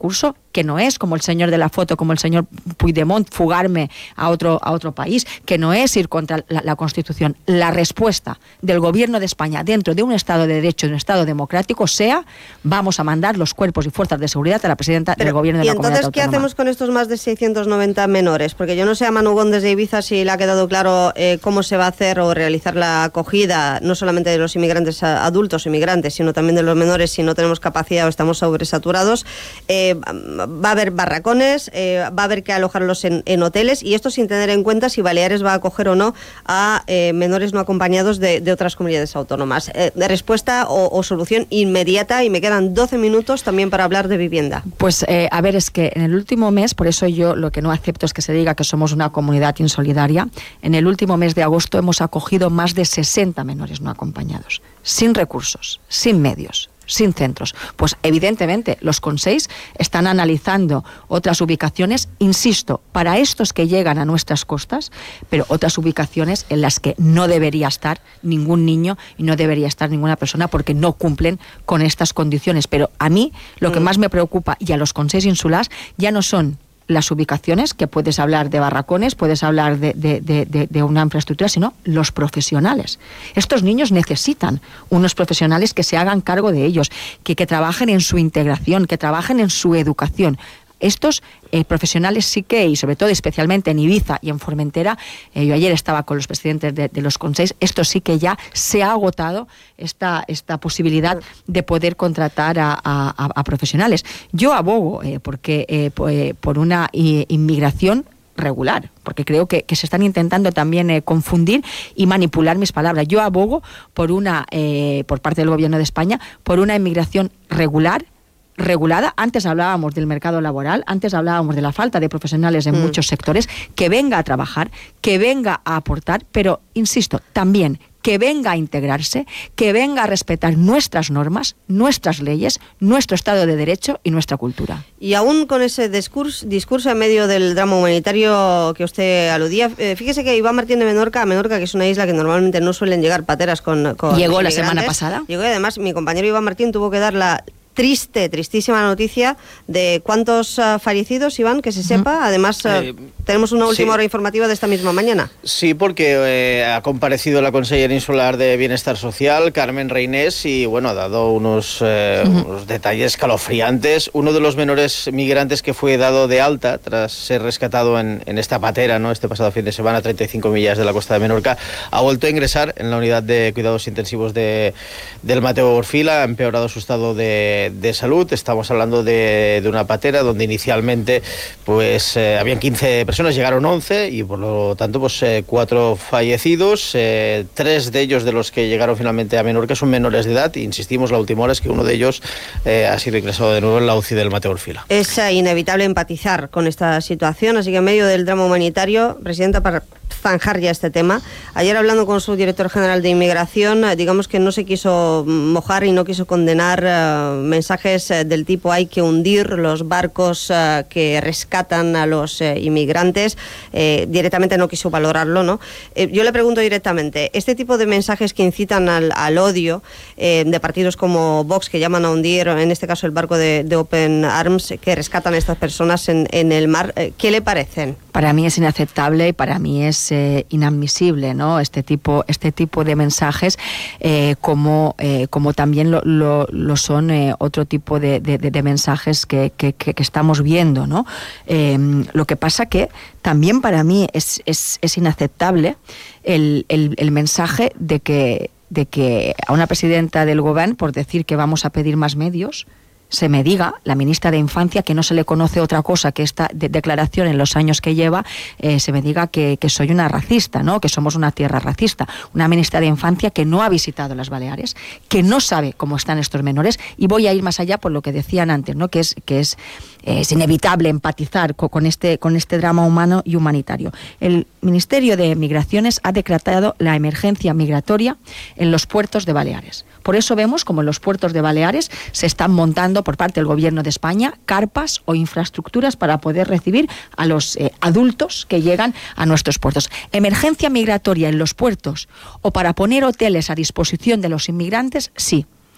que no es como el señor de la foto, como el señor Puigdemont, fugarme a otro, a otro país, que no es ir contra la, la Constitución. La respuesta del Gobierno de España dentro de un Estado de Derecho, de un Estado democrático, sea vamos a mandar los cuerpos y fuerzas de seguridad a la presidenta Pero, del Gobierno de la Comunidad Autónoma. ¿Y entonces qué hacemos con estos más de seiscientos noventa menores? Porque yo no sé a Manu Gómez de Ibiza si le ha quedado claro eh, cómo se va a hacer o realizar la acogida, no solamente de los inmigrantes adultos, inmigrantes, sino también de los menores, si no tenemos capacidad o estamos sobresaturados. Eh, va a haber barracones, eh, va a haber que alojarlos en, en hoteles, y esto sin tener en cuenta si Baleares va a acoger o no a eh, menores no acompañados de, de otras comunidades autónomas. Eh, de respuesta o, o solución inmediata, y me quedan doce minutos también para hablar de vivienda. Pues eh, a ver, es que en el último mes, por eso yo lo que no acepto es que se diga que somos una comunidad insolidaria, en el último mes de agosto hemos acogido más de sesenta menores no acompañados, sin recursos, sin medios, sin centros. Pues evidentemente los consells están analizando otras ubicaciones, insisto, para estos que llegan a nuestras costas, pero otras ubicaciones en las que no debería estar ningún niño y no debería estar ninguna persona porque no cumplen con estas condiciones. Pero a mí lo mm. que más me preocupa, y a los consells insulars, ya no son las ubicaciones, que puedes hablar de barracones, puedes hablar de, de, de, de, de una infraestructura, sino los profesionales. Estos niños necesitan unos profesionales que se hagan cargo de ellos, que, que trabajen en su integración, que trabajen en su educación. Estos eh, profesionales sí que, y sobre todo especialmente en Ibiza y en Formentera, eh, yo ayer estaba con los presidentes de, de los consells, esto sí que ya se ha agotado esta, esta posibilidad de poder contratar a, a, a profesionales. Yo abogo eh, porque, eh, por, eh, por una eh, inmigración regular, porque creo que, que se están intentando también eh, confundir y manipular mis palabras. Yo abogo por una, eh, por parte del Gobierno de España, por una inmigración regular, regulada. Antes hablábamos del mercado laboral, antes hablábamos de la falta de profesionales en mm. muchos sectores, que venga a trabajar, que venga a aportar, pero, insisto, también que venga a integrarse, que venga a respetar nuestras normas, nuestras leyes, nuestro Estado de Derecho y nuestra cultura. Y aún con ese discurso, discurso en medio del drama humanitario que usted aludía, eh, fíjese que Iván Martín de Menorca, Menorca, que es una isla que normalmente no suelen llegar pateras con, con llegó la semana pasada. Llegó, y además mi compañero Iván Martín tuvo que dar la triste, tristísima noticia de cuántos uh, fallecidos, Iván, que se sepa. Uh-huh. Además, uh, eh, tenemos una última sí. hora informativa de esta misma mañana. Sí, porque eh, ha comparecido la consellera insular de Bienestar Social, Carmen Reinés, y bueno, ha dado unos, eh, uh-huh. unos detalles escalofriantes. Uno de los menores migrantes que fue dado de alta tras ser rescatado en, en esta patera, ¿no?, este pasado fin de semana, a treinta y cinco millas de la costa de Menorca, ha vuelto a ingresar en la unidad de cuidados intensivos de, del Mateo Orfila, ha empeorado su estado de de salud. Estamos hablando de, de una patera donde inicialmente pues eh, habían quince personas, llegaron once, y por lo tanto pues eh, cuatro fallecidos, eh, tres de ellos de los que llegaron finalmente a Menorca son menores de edad. Insistimos, la última hora es que uno de ellos eh, ha sido ingresado de nuevo en la U C I del Mateo Orfila. Es eh, inevitable empatizar con esta situación, así que en medio del drama humanitario, Presidenta, para zanjar ya este tema, ayer hablando con su director general de Inmigración, digamos que no se quiso mojar y no quiso condenar uh, mensajes uh, del tipo hay que hundir los barcos uh, que rescatan a los uh, inmigrantes. Eh, directamente no quiso valorarlo, ¿no? Eh, yo le pregunto directamente, este tipo de mensajes que incitan al, al odio eh, de partidos como Vox, que llaman a hundir, en este caso el barco de, de Open Arms, que rescatan a estas personas en, en el mar, eh, ¿qué le parecen? Para mí es inaceptable y para mí es eh, inadmisible, ¿no?, este tipo este tipo de mensajes, eh, como eh, como también lo, lo, lo son eh, otro tipo de, de, de mensajes que, que, que estamos viendo, ¿no? Eh, lo que pasa que también para mí es, es, es inaceptable el, el, el mensaje de que, de que a una presidenta del Gobierno, por decir que vamos a pedir más medios, se me diga, la ministra de Infancia, que no se le conoce otra cosa que esta de declaración en los años que lleva, eh, se me diga que, que soy una racista, ¿no?, que somos una tierra racista. Una ministra de Infancia que no ha visitado las Baleares, que no sabe cómo están estos menores, y voy a ir más allá por lo que decían antes, ¿no?, que es, que es, eh, es inevitable empatizar con, con, este, con este drama humano y humanitario. El Ministerio de Migraciones ha decretado la emergencia migratoria en los puertos de Baleares. Por eso vemos como en los puertos de Baleares se están montando por parte del Gobierno de España carpas o infraestructuras para poder recibir a los eh, adultos que llegan a nuestros puertos. Emergencia migratoria en los puertos o para poner hoteles a disposición de los inmigrantes, sí.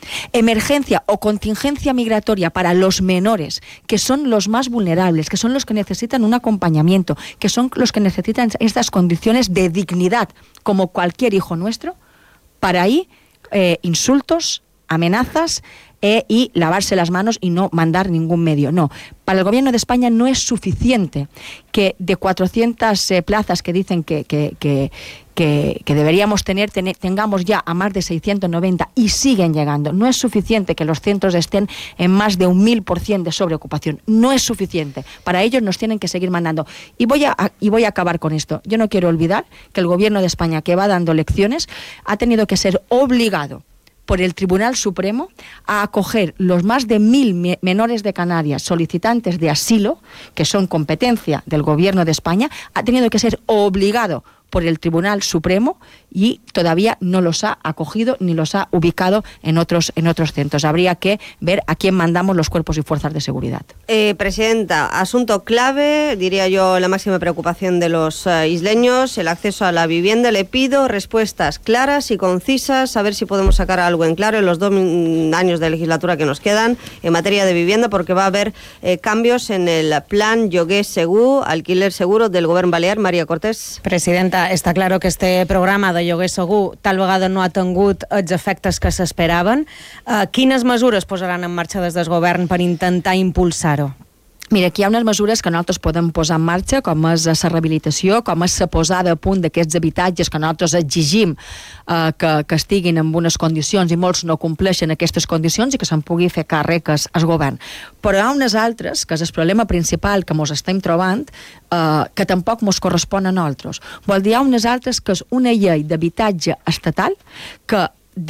emergencia o contingencia migratoria para los menores, que son los más vulnerables, que son los que necesitan un acompañamiento, que son los que necesitan estas condiciones de dignidad, como cualquier hijo nuestro, para ahí eh, insultos, amenazas eh, y lavarse las manos y no mandar ningún medio. No, para el Gobierno de España no es suficiente que de cuatrocientas eh, plazas que dicen que, que, que, que, que deberíamos tener, ten, tengamos ya a más de seiscientos noventa y siguen llegando. No es suficiente que los centros estén en más de un mil por ciento de sobreocupación. No es suficiente. Para ellos nos tienen que seguir mandando. Y voy, a, y voy a acabar con esto. Yo no quiero olvidar que el Gobierno de España, que va dando lecciones, ha tenido que ser obligado por el Tribunal Supremo a acoger los más de mil me- menores de Canarias solicitantes de asilo, que son competencia del Gobierno de España, ha tenido que ser obligado por el Tribunal Supremo y todavía no los ha acogido ni los ha ubicado en otros, en otros centros. Habría que ver a quién mandamos los cuerpos y fuerzas de seguridad. Eh, Presidenta, asunto clave, diría yo, la máxima preocupación de los uh, isleños, el acceso a la vivienda. Le pido respuestas claras y concisas, a ver si podemos sacar algo en claro en los dos años de legislatura que nos quedan en materia de vivienda, porque va a haber eh, cambios en el plan Lloguer Segur, alquiler seguro del Govern Balear. Maria Cortés. Presidenta, està clar que este programa de lloguer segur tal vegada no ha tingut els efectes que s'esperaven. Uh, quines mesures posaran en marxa des del govern per intentar impulsar-ho? Mira, aquí hi ha unes mesures que nosaltres podem posar en marxa, com és la rehabilitació, com és la posada a punt d'aquests habitatges que nosaltres exigim eh, que, que estiguin en unes condicions i molts no compleixen aquestes condicions i que se'n pugui fer càrrec al, al govern. Però hi ha unes altres, que és el problema principal que ens estem trobant, eh, que tampoc ens correspon a nosaltres. Vol dir, hi ha unes altres que és una llei d'habitatge estatal que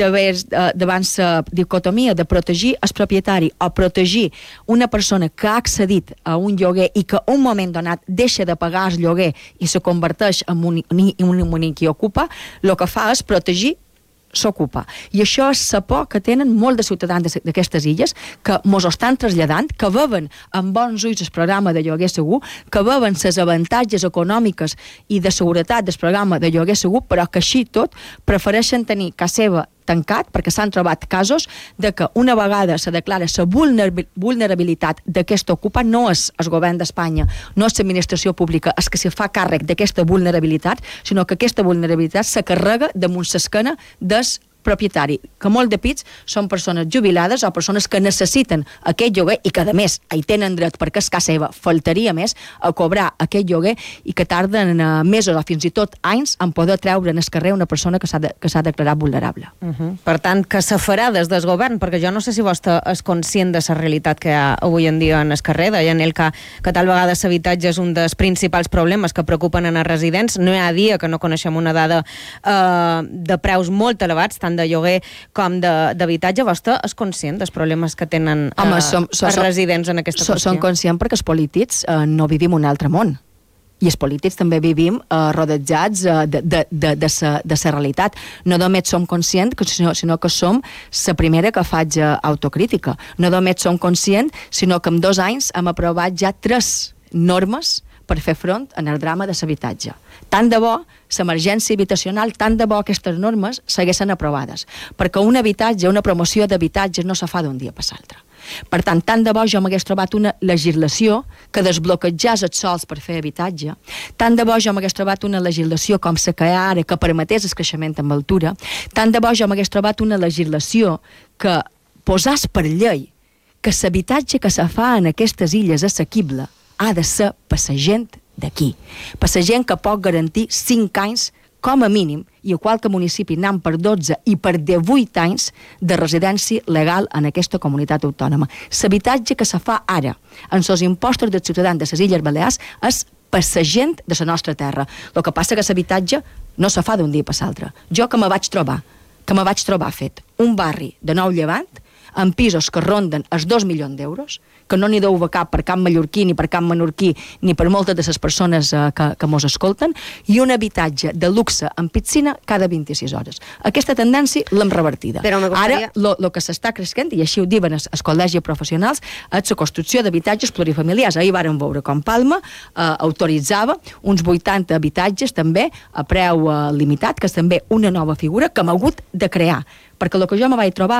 davant la dicotomia de protegir el propietari o protegir una persona que ha accedit a un lloguer i que un moment donat deixa de pagar el lloguer i se converteix en un, un únic qui ocupa, el que fa és protegir s'ocupa. I això és la por que tenen molts de ciutadans d'aquestes illes, que mos ho estan traslladant, que veuen amb bons ulls el programa de lloguer segur, que veuen les avantatges econòmiques i de seguretat del programa de lloguer segur, però que així tot prefereixen tenir casa seva tancat, perquè s'han trobat casos de que una vegada se declara la vulnerabilitat d'aquesta ocupa, no és el govern d'Espanya, no és l'administració pública, és que se fa càrrec d'aquesta vulnerabilitat, sinó que aquesta vulnerabilitat se carrega damunt l'esquena del propietari, que molt de pits són persones jubilades o persones que necessiten aquest lloguer i que, a més, hi tenen dret perquè és casa seva, faltaria més a cobrar aquest lloguer i que tarden uh, mesos o fins i tot anys en poder treure en el carrer una persona que s'ha de, que s'ha declarat vulnerable. Uh -huh. Per tant, que se farà des del govern, perquè jo no sé si vostè és conscient de la realitat que hi ha avui en dia en el carrer, deien ell que, que tal vegada l'habitatge és un dels principals problemes que preocupen en els residents. No hi ha dia que no coneixem una dada uh, de preus molt elevats, tant de lloguer com d'habitatge. Vostè és conscient dels problemes que tenen eh, Home, som, som, els residents en aquesta som, qüestió? Som conscients perquè els polítics eh, no vivim un altre món. I els polítics també vivim eh, rodejats eh, de, de, de, de, sa, de sa realitat. No només som conscients, sinó, sinó que som la primera que faig eh, autocrítica. No només som conscients, sinó que en dos anys hem aprovat ja tres normes per fer front en el drama de l'habitatge. Tant de bo, l'emergència habitacional, tant de bo aquestes normes segueixen aprovades, perquè un habitatge, una promoció d'habitatges no se fa d'un dia per l'altre. Per tant, tant de bo jo m'hagués trobat una legislació que desbloquejés els sols per fer habitatge, tant de bo jo m'hagués trobat una legislació com la que hi ha ara, que permetés el creixement amb altura, tant de bo jo m'hagués trobat una legislació que posàs per llei que l'habitatge que se fa en aquestes illes assequible ha de ser per la gent d'aquí, per la gent que pot garantir cinc anys com a mínim, i a qualque municipi anant per dotze i per divuit anys de residència legal en aquesta comunitat autònoma. L'habitatge que se fa ara en els impostos dels ciutadans de les Illes Balears és per la gent de la nostra terra. El que passa que l'habitatge no se fa d'un dia per l'altre. Jo que me vaig trobar, que me vaig trobar fet un barri de Nou Llevant amb pisos que ronden els dos milions d'euros, que no n'hi deu cap per cap mallorquí ni per cap menorquí ni per moltes de les persones eh, que, que mos escolten, i un habitatge de luxe amb piscina cada vint-i-sis hores. Aquesta tendència l'hem revertida. Ara, el que s'està creixent, i així ho diuen els, els col·legis professionals, és la construcció d'habitatges plurifamiliars. Ahir vàrem veure com Palma eh, autoritzava uns vuitanta habitatges també a preu eh, limitat, que és també una nova figura que hem hagut de crear, perquè el que jo me vaig trobar és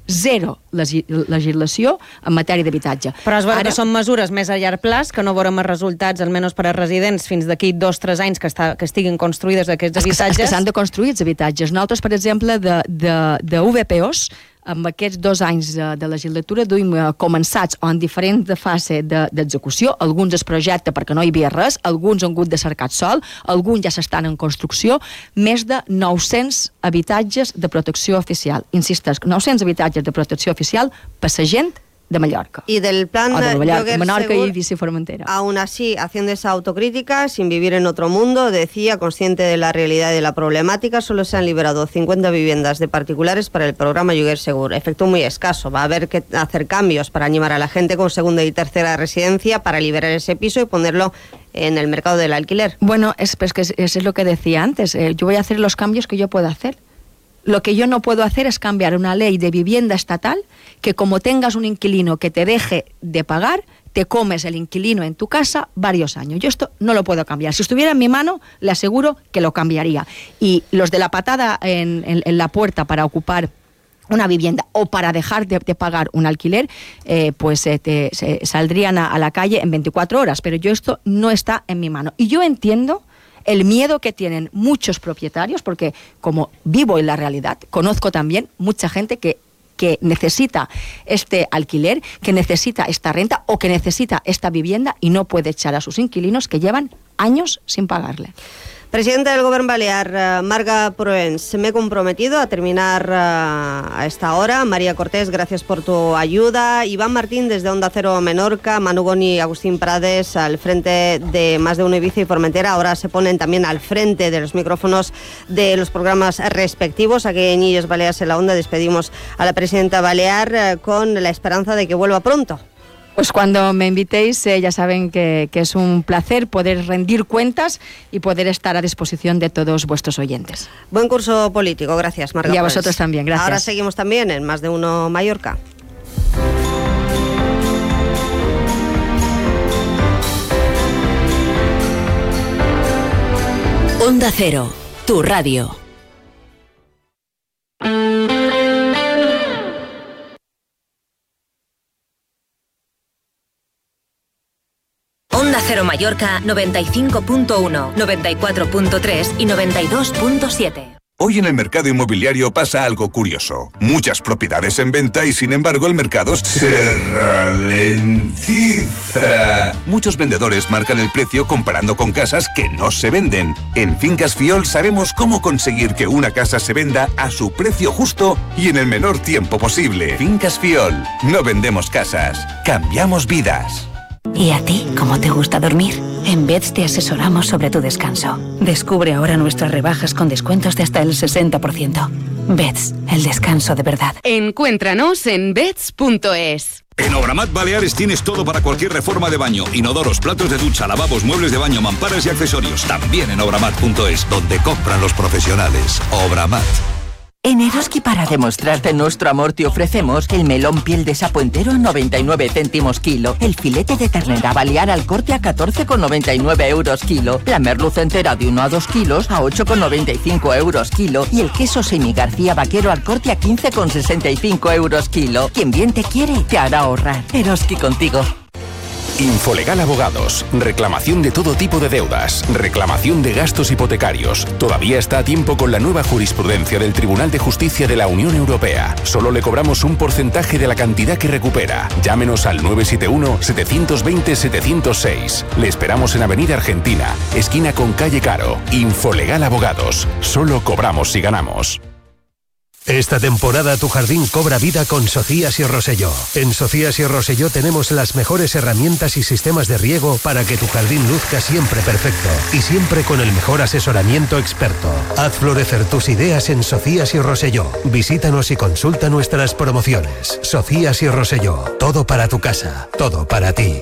zero legislació en matèria d'habitatge. Però és vera que són mesures més a llarg plaç, que no veurem els resultats, almenys per a residents, fins d'aquí dos o tres anys que, està, que estiguin construïdes aquests habitatges. És que s'han de construir els habitatges. Nosaltres, per exemple, de, de, de U V P Os, amb aquests dos anys de, de legislatura duim eh, començats o en diferents fase d'execució, de, alguns es projecta perquè no hi havia res, alguns han hagut de cercar sol, alguns ja s'estan en construcció, més de nou-cents habitatges de protecció oficial. Insisteix, nou-cents habitatges de protecció oficial per la gent de Mallorca. Y del plan de Lloguer Menorca Segur, y Ibiza y Formentera. Aún así, haciendo esa autocrítica, sin vivir en otro mundo, decía, consciente de la realidad y de la problemática, solo se han liberado cincuenta viviendas de particulares para el programa Lloguer Segur. Efecto muy escaso. Va a haber que hacer cambios para animar a la gente con segunda y tercera residencia para liberar ese piso y ponerlo en el mercado del alquiler. Bueno, es, es que eso es lo que decía antes. Eh, yo voy a hacer los cambios que yo puedo hacer. Lo que yo no puedo hacer es cambiar una ley de vivienda estatal que como tengas un inquilino que te deje de pagar, te comes el inquilino en tu casa varios años. Yo esto no lo puedo cambiar. Si estuviera en mi mano, le aseguro que lo cambiaría. Y los de la patada en, en, en la puerta para ocupar una vivienda o para dejar de, de pagar un alquiler, eh, pues eh, te, se, saldrían a, a la calle en veinticuatro horas. Pero yo esto no está en mi mano. Y yo entiendo el miedo que tienen muchos propietarios, porque como vivo en la realidad, conozco también mucha gente que, que necesita este alquiler, que necesita esta renta o que necesita esta vivienda y no puede echar a sus inquilinos que llevan años sin pagarle. Presidente del Gobierno Balear, Marga Proens, me he comprometido a terminar uh, a esta hora. María Cortés, gracias por tu ayuda. Iván Martín, desde Onda Cero Menorca. Manu Goni y Agustín Prades, al frente de Más de Uno Ibiza y Formentera. Ahora se ponen también al frente de los micrófonos de los programas respectivos. Aquí en Illes Balears en la Onda despedimos a la presidenta Balear uh, con la esperanza de que vuelva pronto. Pues cuando me invitéis, eh, ya saben que, que es un placer poder rendir cuentas y poder estar a disposición de todos vuestros oyentes. Buen curso político, gracias, Marga. Y a vosotros también, gracias. Ahora seguimos también en Más de Uno Mallorca. Onda Cero, tu radio. Onda Cero Mallorca noventa y cinco punto uno, noventa y cuatro punto tres y noventa y dos punto siete. Hoy en el mercado inmobiliario pasa algo curioso. Muchas propiedades en venta y sin embargo el mercado se ralentiza. Muchos vendedores marcan el precio comparando con casas que no se venden. En Fincas Fiol sabemos cómo conseguir que una casa se venda a su precio justo y en el menor tiempo posible. Fincas Fiol. No vendemos casas, cambiamos vidas. ¿Y a ti, cómo te gusta dormir? En Beds te asesoramos sobre tu descanso. Descubre ahora nuestras rebajas con descuentos de hasta el sesenta por ciento. Beds, el descanso de verdad. Encuéntranos en beds punto es. En Obramat Baleares tienes todo para cualquier reforma de baño. Inodoros, platos de ducha, lavabos, muebles de baño, mamparas y accesorios. También en obramat punto es, donde compran los profesionales. Obramat. En Eroski, para demostrarte nuestro amor, te ofrecemos el melón piel de sapo entero a noventa y nueve céntimos kilo, el filete de ternera balear al corte a catorce con noventa y nueve euros kilo, la merluza entera de uno a dos kilos a ocho con noventa y cinco euros kilo y el queso Semi García vaquero al corte a quince con sesenta y cinco euros kilo. Quien bien te quiere, te hará ahorrar. Eroski contigo. Infolegal Abogados. Reclamación de todo tipo de deudas. Reclamación de gastos hipotecarios. Todavía está a tiempo con la nueva jurisprudencia del Tribunal de Justicia de la Unión Europea. Solo le cobramos un porcentaje de la cantidad que recupera. Llámenos al nueve siete uno, siete dos cero, siete cero seis. Le esperamos en Avenida Argentina, esquina con Calle Caro. Infolegal Abogados. Solo cobramos si ganamos. Esta temporada tu jardín cobra vida con Socias y Rosselló. En Socias y Rosselló tenemos las mejores herramientas y sistemas de riego para que tu jardín luzca siempre perfecto y siempre con el mejor asesoramiento experto. Haz florecer tus ideas en Socias y Rosselló. Visítanos y consulta nuestras promociones. Socias y Rosselló. Todo para tu casa. Todo para ti.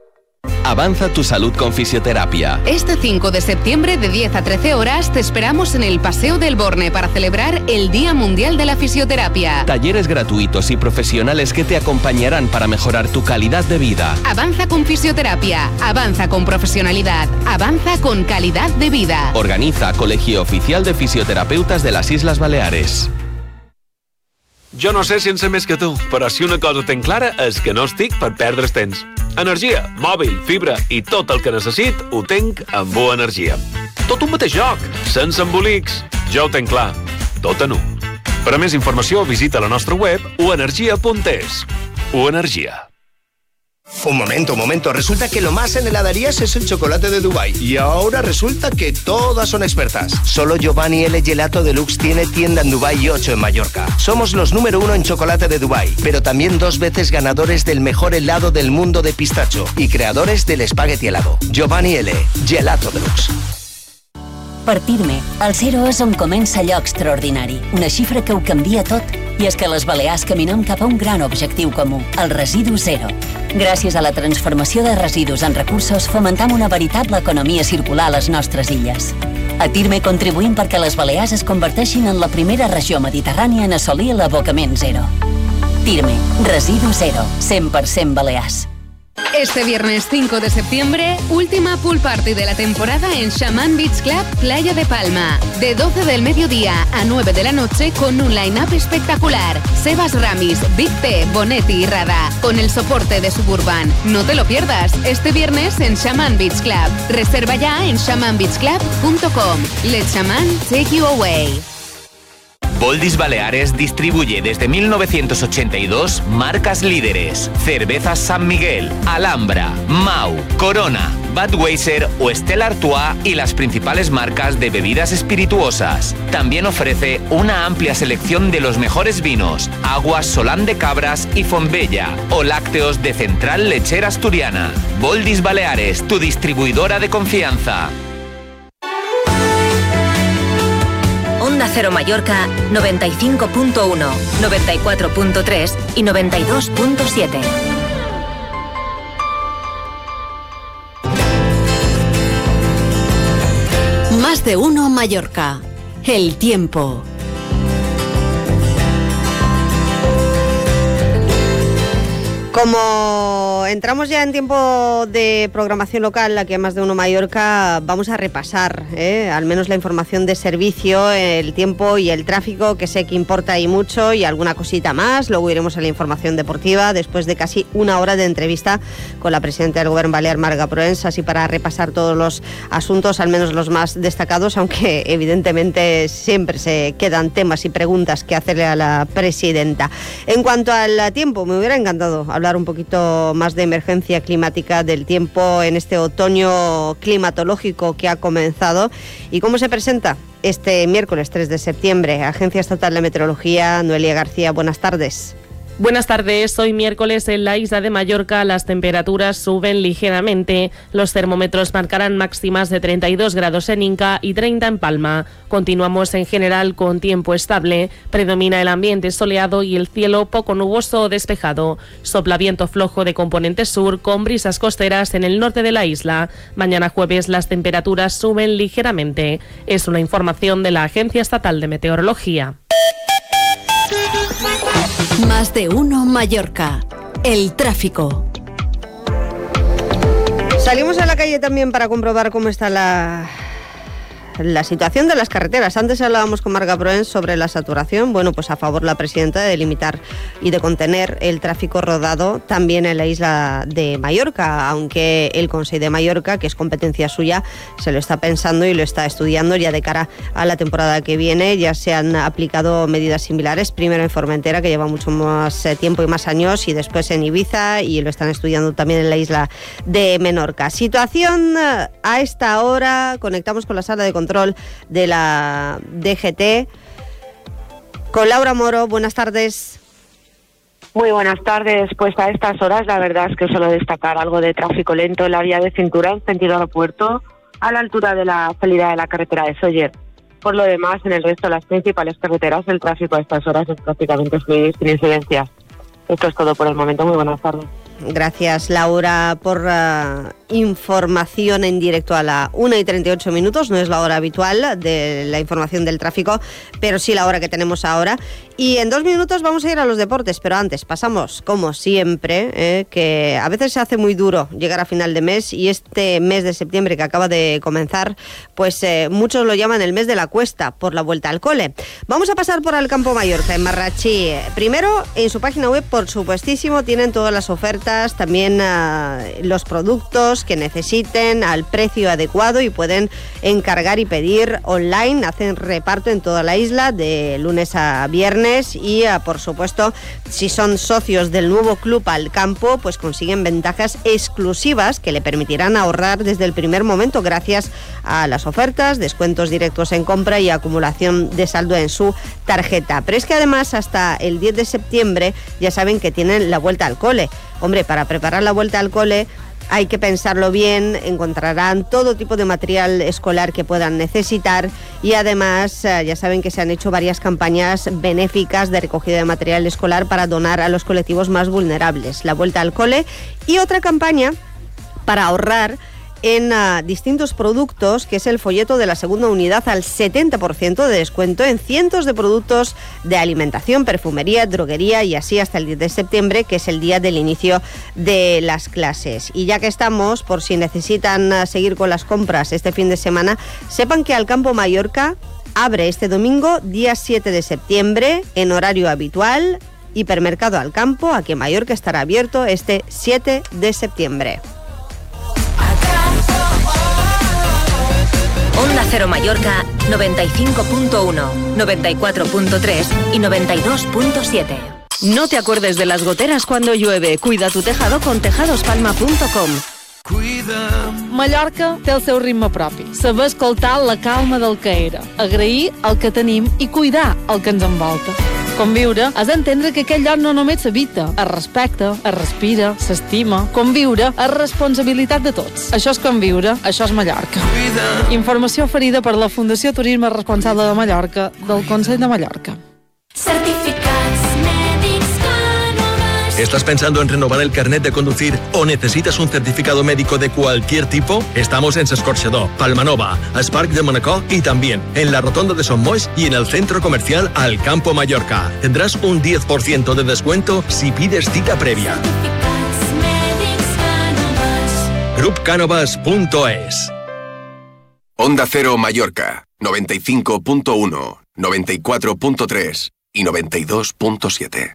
Avanza tu salud con fisioterapia. Este cinco de septiembre de diez a trece horas te esperamos en el Paseo del Borne para celebrar el Día Mundial de la Fisioterapia. Talleres gratuitos y profesionales que te acompañarán para mejorar tu calidad de vida. Avanza con fisioterapia, avanza con profesionalidad, avanza con calidad de vida. Organiza Colegio Oficial de Fisioterapeutas de las Islas Baleares. Jo no sé si en sé més que tu, però si una cosa tenc clara és que no estic per perdre's temps. Energia, mòbil, fibra i tot el que necessit ho tenc amb U Energia. Tot un mateix lloc, sense embolics. Jo ho tenc clar, tot en un. Per a més informació visita la nostra web u energia punt es. U Energia. Un momento, un momento. Resulta que lo más en heladerías es el chocolate de Dubái. Y ahora resulta que todas son expertas. Solo Giovanni L. Gelato Deluxe tiene tienda en Dubái y ocho en Mallorca. Somos los número uno en chocolate de Dubái, pero también dos veces ganadores del mejor helado del mundo de pistacho y creadores del espagueti helado. Giovanni L. Gelato Deluxe. Partir-me. El zero és on comença allò extraordinari. Una xifra que ho canvia tot. I és que les Balears caminem cap a un gran objectiu comú, el residu zero. Gràcies a la transformació de residus en recursos, fomentam una veritable economia circular a les nostres illes. A Tirme contribuïm perquè les Balears es converteixin en la primera regió mediterrània en assolir l'abocament zero. Tirme, residu zero, cent per cent Balears. Este viernes cinco de septiembre, última pool party de la temporada en Shaman Beach Club, Playa de Palma. De doce del mediodía a nueve de la noche con un line-up espectacular. Sebas Ramis, Big P, Bonetti y Rada, con el soporte de Suburban. No te lo pierdas, este viernes en Shaman Beach Club. Reserva ya en shaman beach club punto com. Let Shaman take you away. Boldis Baleares distribuye desde mil novecientos ochenta y dos marcas líderes: Cervezas San Miguel, Alhambra, Mau, Corona, Budweiser o Stella Artois y las principales marcas de bebidas espirituosas. También ofrece una amplia selección de los mejores vinos, aguas Solán de Cabras y Fontbella o lácteos de Central Lechera Asturiana. Boldis Baleares, tu distribuidora de confianza. Onda Cero Mallorca noventa y cinco punto uno, noventa y cuatro punto tres y noventa y dos punto siete. Más de uno Mallorca. El tiempo. Como entramos ya en tiempo de programación local, aquí a Más de Uno Mallorca, vamos a repasar ¿eh? al menos la información de servicio, el tiempo y el tráfico, que sé que importa y mucho, y alguna cosita más. Luego iremos a la información deportiva después de casi una hora de entrevista con la presidenta del Gobierno Balear, Marga Proens, así para repasar todos los asuntos, al menos los más destacados, aunque evidentemente siempre se quedan temas y preguntas que hacerle a la presidenta. En cuanto al tiempo, me hubiera encantado hablar un poquito más de emergencia climática, del tiempo en este otoño climatológico que ha comenzado y cómo se presenta este miércoles tres de septiembre. Agencia Estatal de Meteorología, Noelia García, buenas tardes. Buenas tardes. Hoy miércoles en la isla de Mallorca las temperaturas suben ligeramente. Los termómetros marcarán máximas de treinta y dos grados en Inca y treinta en Palma. Continuamos en general con tiempo estable. Predomina el ambiente soleado y el cielo poco nuboso o despejado. Sopla viento flojo de componente sur con brisas costeras en el norte de la isla. Mañana jueves las temperaturas suben ligeramente. Es una información de la Agencia Estatal de Meteorología. Más de uno Mallorca. El tráfico. Salimos a la calle también para comprobar cómo está la... la situación de las carreteras. Antes hablábamos con Marga Proens sobre la saturación. Bueno, pues a favor la presidenta de limitar y de contener el tráfico rodado también en la isla de Mallorca, aunque el Consell de Mallorca, que es competencia suya, se lo está pensando y lo está estudiando ya de cara a la temporada que viene. Ya se han aplicado medidas similares, primero en Formentera, que lleva mucho más tiempo y más años, y después en Ibiza, y lo están estudiando también en la isla de Menorca. Situación a esta hora, conectamos con la sala de control de la D G T con Laura Moro. Buenas tardes. Muy buenas tardes. Pues a estas horas la verdad es que solo destacar algo de tráfico lento en la vía de cintura en sentido aeropuerto a la altura de la salida de la carretera de Sóller. Por lo demás, en el resto de las principales carreteras el tráfico a estas horas es prácticamente fluido y sin incidencias. Esto es todo por el momento. Muy buenas tardes. Gracias, Laura, por uh, información en directo a la una y treinta y ocho minutos. No es la hora habitual de la información del tráfico, pero sí la hora que tenemos ahora. Y en dos minutos vamos a ir a los deportes, pero antes pasamos, como siempre, eh, que a veces se hace muy duro llegar a final de mes, y este mes de septiembre que acaba de comenzar, pues eh, muchos lo llaman el mes de la cuesta por la vuelta al cole. Vamos a pasar por el Campo Mallorca, en Marratxí. Primero, en su página web, por supuestísimo, tienen todas las ofertas, también uh, los productos que necesiten al precio adecuado, y pueden encargar y pedir online. Hacen reparto en toda la isla de lunes a viernes, y uh, por supuesto, si son socios del nuevo Club al Campo, pues consiguen ventajas exclusivas que le permitirán ahorrar desde el primer momento gracias a las ofertas, descuentos directos en compra y acumulación de saldo en su tarjeta. Pero es que además hasta el diez de septiembre ya saben que tienen la vuelta al cole. Hombre, para preparar la vuelta al cole hay que pensarlo bien, encontrarán todo tipo de material escolar que puedan necesitar, y además ya saben que se han hecho varias campañas benéficas de recogida de material escolar para donar a los colectivos más vulnerables. La vuelta al cole, y otra campaña para ahorrar en uh, distintos productos, que es el folleto de la segunda unidad al setenta por ciento de descuento en cientos de productos de alimentación, perfumería, droguería, y así hasta el diez de septiembre, que es el día del inicio de las clases. Y ya que estamos, por si necesitan uh, seguir con las compras este fin de semana, sepan que Al Campo Mallorca abre este domingo, día siete de septiembre, en horario habitual. Hipermercado Al Campo, aquí en Mallorca, estará abierto este siete de septiembre. Onda Cero Mallorca noventa y cinco punto uno, noventa y cuatro punto tres y noventa y dos punto siete. No te acuerdes de las goteras cuando llueve. Cuida tu tejado con tejados palma punto com. Mallorca té el seu ritme propi. Saber escoltar la calma del que era, agrair el que tenim i cuidar el que ens envolta. Conviure és entendre que aquest lloc no només s'habita, es respecta, es respira, s'estima. Conviure és responsabilitat de tots. Això és Conviure, això és Mallorca. Informació oferida per la Fundació Turisme Responsable de Mallorca del Consell de Mallorca. Certificats mèdics Cánovas. ¿Estás pensando en renovar el carnet de conducir o necesitas un certificado médico de cualquier tipo? Estamos en S'Escorxador, Palmanova, Spark de Manacor y también en la Rotonda de Son Moix y en el Centro Comercial Al Campo Mallorca. Tendrás un diez por ciento de descuento si pides cita previa. grup cánovas punto es. Onda Cero Mallorca, noventa y cinco punto uno, noventa y cuatro punto tres y noventa y dos punto siete.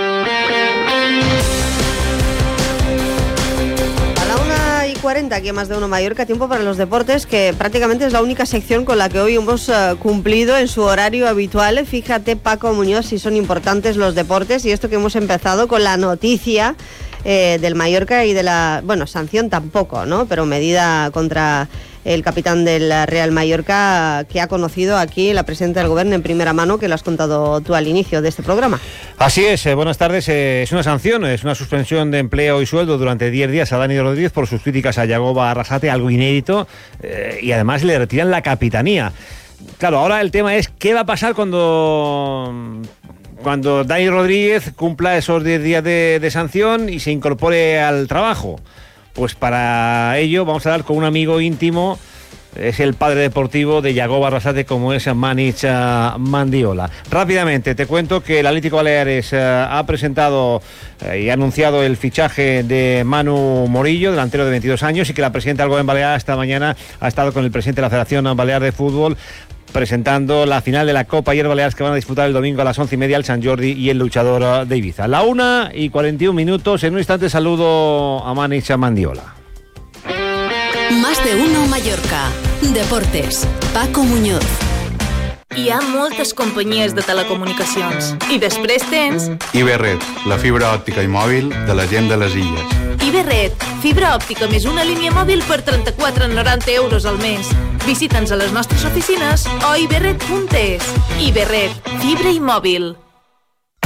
cuarenta, aquí en Más de Uno Mallorca, tiempo para los deportes, que prácticamente es la única sección con la que hoy hemos uh, cumplido en su horario habitual. Fíjate, Paco Muñoz, si son importantes los deportes, y esto que hemos empezado con la noticia eh, del Mallorca y de la, bueno, sanción tampoco, ¿no? Pero medida contra el capitán del Real Mallorca, que ha conocido aquí la presidenta del Gobierno en primera mano, que lo has contado tú al inicio de este programa. Así es, eh, buenas tardes. Eh, es una sanción, es una suspensión de empleo y sueldo durante diez días a Dani Rodríguez por sus críticas a Yagoba Arrasate, algo inédito, eh, y además le retiran la capitanía. Claro, ahora el tema es qué va a pasar cuando... cuando Dani Rodríguez cumpla esos diez días de, de sanción y se incorpore al trabajo. Pues para ello vamos a hablar con un amigo íntimo, es el padre deportivo de Yagoba Arrasate, como es Manich Mandiola. Rápidamente te cuento que el Atlético Baleares eh, ha presentado eh, y ha anunciado el fichaje de Manu Morillo, delantero de veintidós años, y que la presidenta del Gobierno Balear esta mañana ha estado con el presidente de la Federación Balear de Fútbol presentando la final de la Copa Ayer Baleares, que van a disputar el domingo a las once y media el Sant Jordi y el Luchador de Ibiza. La una y cuarenta y un minutos. En un instante saludo a Manich Mandiola. Más de Uno Mallorca. Deportes. Paco Muñoz. Hi ha moltes companyies de telecomunicacions. I després tens... Iberred, la fibra òptica i mòbil de la gent de les illes. Iberred, fibra òptica més una línia mòbil per trenta-quatre coma noranta euros al mes. Visita'ns a les nostres oficines o iberred punt es. Iberred, fibra i mòbil.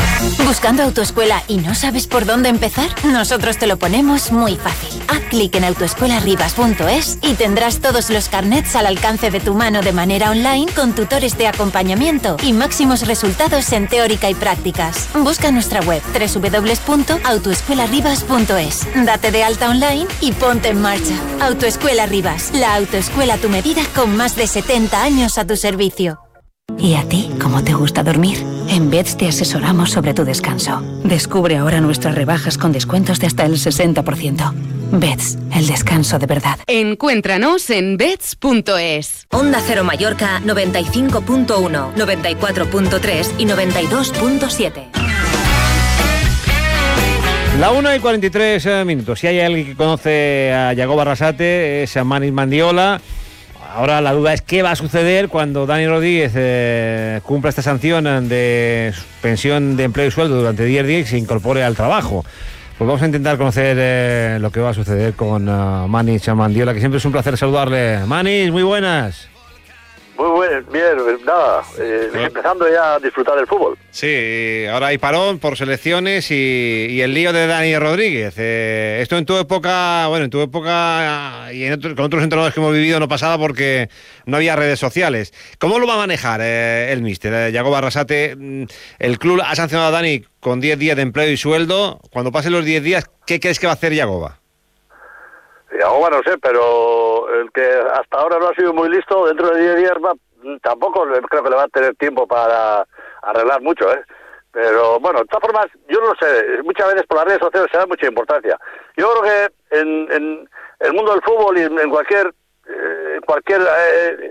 ¿Buscando autoescuela y no sabes por dónde empezar? Nosotros te lo ponemos muy fácil. Haz clic en autoescuelarribas punto es y tendrás todos los carnets al alcance de tu mano de manera online con tutores de acompañamiento y máximos resultados en teórica y prácticas. Busca nuestra web doble u doble u doble u punto autoescuelarribas punto es. Date de alta online y ponte en marcha. Autoescuela Ribas, la autoescuela a tu medida con más de setenta años a tu servicio. ¿Y a ti cómo te gusta dormir? En Beds te asesoramos sobre tu descanso. Descubre ahora nuestras rebajas con descuentos de hasta el sesenta por ciento. Beds, el descanso de verdad. Encuéntranos en beds punto es. Onda Cero Mallorca noventa y cinco punto uno, noventa y cuatro punto tres y noventa y dos punto siete. La una y cuarenta y tres minutos. Si hay alguien que conoce a Yagoba Arrasate, es a Manis Mandiola. Ahora la duda es qué va a suceder cuando Dani Rodríguez eh, cumpla esta sanción de suspensión de empleo y sueldo durante diez días y se incorpore al trabajo. Pues vamos a intentar conocer eh, lo que va a suceder con uh, Manis Mandiola, que siempre es un placer saludarle. Manis, muy buenas. Muy buen, bien, nada, eh, sí. Empezando ya a disfrutar del fútbol. Sí, ahora hay parón por selecciones y, y el lío de Dani Rodríguez. Eh, esto en tu época, bueno, en tu época y en otro, con otros entrenadores que hemos vivido no pasaba porque no había redes sociales. ¿Cómo lo va a manejar eh, el míster, eh, Yagoba Arrasate? El club ha sancionado a Dani con diez días de empleo y sueldo. Cuando pasen los diez días, ¿qué crees que va a hacer Yagoba? Yagoba no sé, pero el que hasta ahora no ha sido muy listo, dentro de diez días va, tampoco creo que le va a tener tiempo para arreglar mucho, ¿eh? Pero bueno, de todas formas, yo no lo sé, muchas veces por las redes sociales se da mucha importancia. Yo creo que en, en el mundo del fútbol y en cualquier, eh, cualquier eh,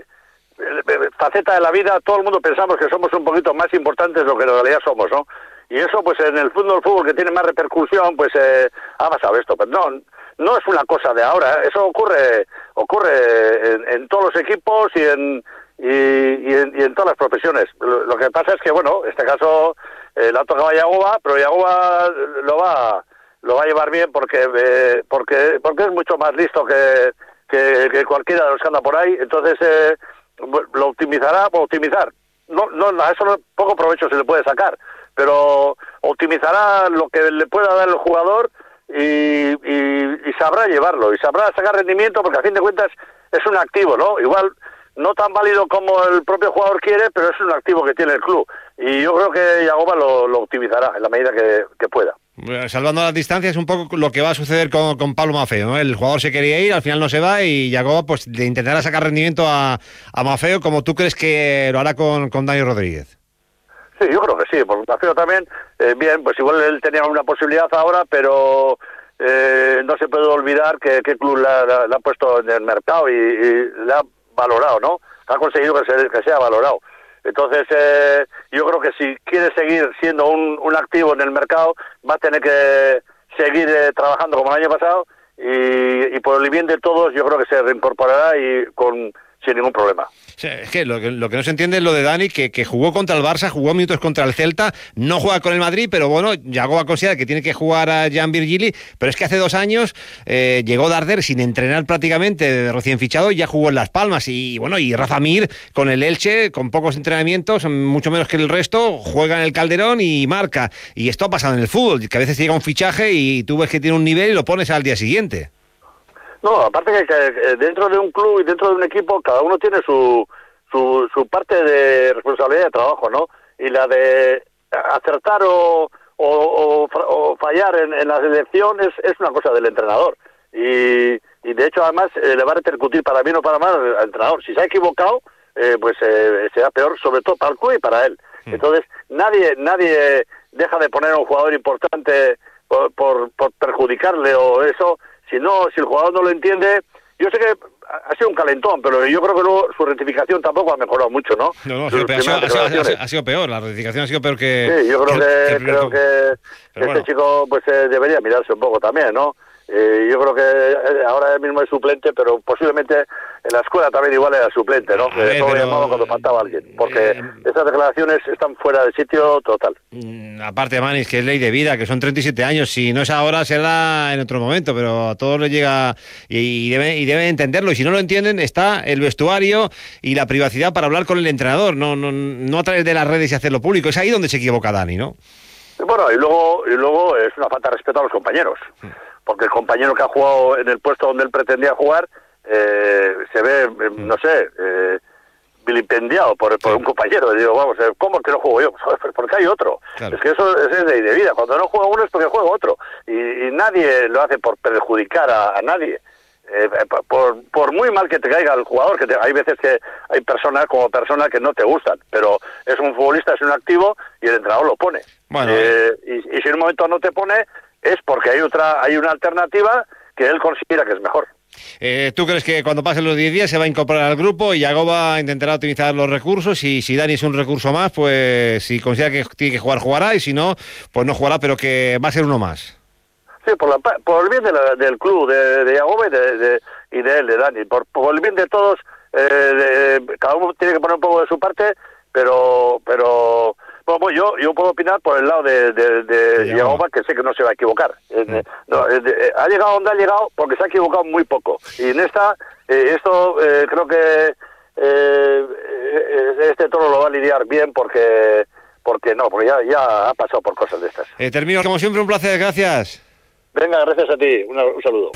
faceta de la vida, todo el mundo pensamos que somos un poquito más importantes de lo que en realidad somos, ¿no? Y eso, pues en el fútbol, fútbol que tiene más repercusión, pues eh, ha pasado esto, pero no... No es una cosa de ahora, eso ocurre ocurre en, en todos los equipos y en, y, y, en, y en todas las profesiones. Lo, lo que pasa es que, bueno, en este caso eh, le ha tocado a Yagoba, pero Yagoba lo va lo va a llevar bien porque eh, porque porque es mucho más listo que, que, que cualquiera de los que anda por ahí, entonces eh, lo optimizará, por optimizar. No, no, a eso no, poco provecho se le puede sacar, pero optimizará lo que le pueda dar el jugador. Y, y, y sabrá llevarlo, y sabrá sacar rendimiento, porque a fin de cuentas es un activo, ¿no? Igual no tan válido como el propio jugador quiere, pero es un activo que tiene el club. Y yo creo que Yagoba lo, lo optimizará en la medida que, que pueda. Salvando las distancias, un poco lo que va a suceder con, con Pablo Maffeo, ¿no? El jugador se quería ir, al final no se va, y Yagoba pues le intentará sacar rendimiento a, a Maffeo, como tú crees que lo hará con, con Dani Rodríguez. Sí, yo creo que sí, por Maffeo también, eh, bien, pues igual él tenía una posibilidad ahora, pero eh, no se puede olvidar que qué club la, la, la ha puesto en el mercado y, y le ha valorado, ¿no? Ha conseguido que, se, que sea valorado. Entonces, eh, yo creo que si quiere seguir siendo un, un activo en el mercado, va a tener que seguir eh, trabajando como el año pasado y, y por el bien de todos, yo creo que se reincorporará y con sin ningún problema. Sí, es que lo, que lo que no se entiende es lo de Dani, que, que jugó contra el Barça, jugó minutos contra el Celta, no juega con el Madrid, pero bueno, Yagoba considera que tiene que jugar a Jan Virgili, pero es que hace dos años eh, llegó Darder sin entrenar prácticamente, recién fichado, y ya jugó en Las Palmas, y bueno, y Rafa Mir con el Elche, con pocos entrenamientos, mucho menos que el resto, juega en el Calderón y marca, y esto ha pasado en el fútbol, que a veces llega un fichaje y tú ves que tiene un nivel y lo pones al día siguiente. No, aparte que, que dentro de un club y dentro de un equipo cada uno tiene su, su su parte de responsabilidad de trabajo, ¿no? Y la de acertar o, o, o, o fallar en, en las elecciones es una cosa del entrenador. Y, y de hecho además eh, le va a repercutir para bien o para mal al entrenador. Si se ha equivocado, eh, pues eh, será peor, sobre todo para el club y para él. Mm. Entonces nadie nadie deja de poner a un jugador importante por, por, por perjudicarle o eso. Si no, si el jugador no lo entiende, yo sé que ha sido un calentón, pero yo creo que luego su rectificación tampoco ha mejorado mucho, ¿no? No, no, sí, pero ha, sido, ha, sido, ha, sido, ha sido peor, la rectificación ha sido peor que... Sí, yo creo que, que, que creo que este bueno. chico pues eh, debería mirarse un poco también, ¿no? Eh, yo creo que ahora mismo es suplente, pero posiblemente en la escuela también igual era suplente, ¿no? Ver, Todo pero... llamado cuando faltaba alguien, porque eh... esas declaraciones están fuera de sitio total. Mm, aparte, Manis, que es ley de vida, que son treinta y siete años, si no es ahora será en otro momento, pero a todos les llega y, y, debe, y deben entenderlo, y si no lo entienden está el vestuario y la privacidad para hablar con el entrenador, no, no, no a través de las redes y hacerlo público. Es ahí donde se equivoca Dani, ¿no? Bueno, y luego, y luego es una falta de respeto a los compañeros, porque el compañero que ha jugado en el puesto donde él pretendía jugar eh, se ve, eh, no sé, eh, vilipendiado por, por un compañero. Y digo, vamos, ¿cómo que no juego yo? Pues porque hay otro. Claro. Es que eso es de, de vida. Cuando no juega uno es porque juega otro. Y, y nadie lo hace por perjudicar a, a nadie. Eh, por, por muy mal que te caiga el jugador, que te, hay veces que hay personas como personas que no te gustan, pero es un futbolista, es un activo y el entrenador lo pone. Bueno, eh, y, y si en un momento no te pone es porque hay otra, hay una alternativa que él considera que es mejor. Eh, ¿Tú crees que cuando pasen los diez días se va a incorporar al grupo y Yagoba intentará utilizar los recursos? Y si Dani es un recurso más, pues si considera que tiene que jugar, jugará, y si no, pues no jugará, pero que va a ser uno más. Sí, por, la, por el bien de la, del club, de, de Yagoba y de, de, y de él, de Dani, por, por el bien de todos, eh, de, cada uno tiene que poner un poco de su parte, pero pero bueno, yo yo puedo opinar por el lado de, de, de Yagoba, que sé que no se va a equivocar. Mm. Eh, no, eh, de, ha llegado donde ha llegado porque se ha equivocado muy poco. Y en esta, eh, esto eh, creo que eh, este toro lo va a lidiar bien porque porque no, porque ya, ya ha pasado por cosas de estas. Eh, termino, como siempre, un placer, gracias. Venga, gracias a ti, Una, un saludo.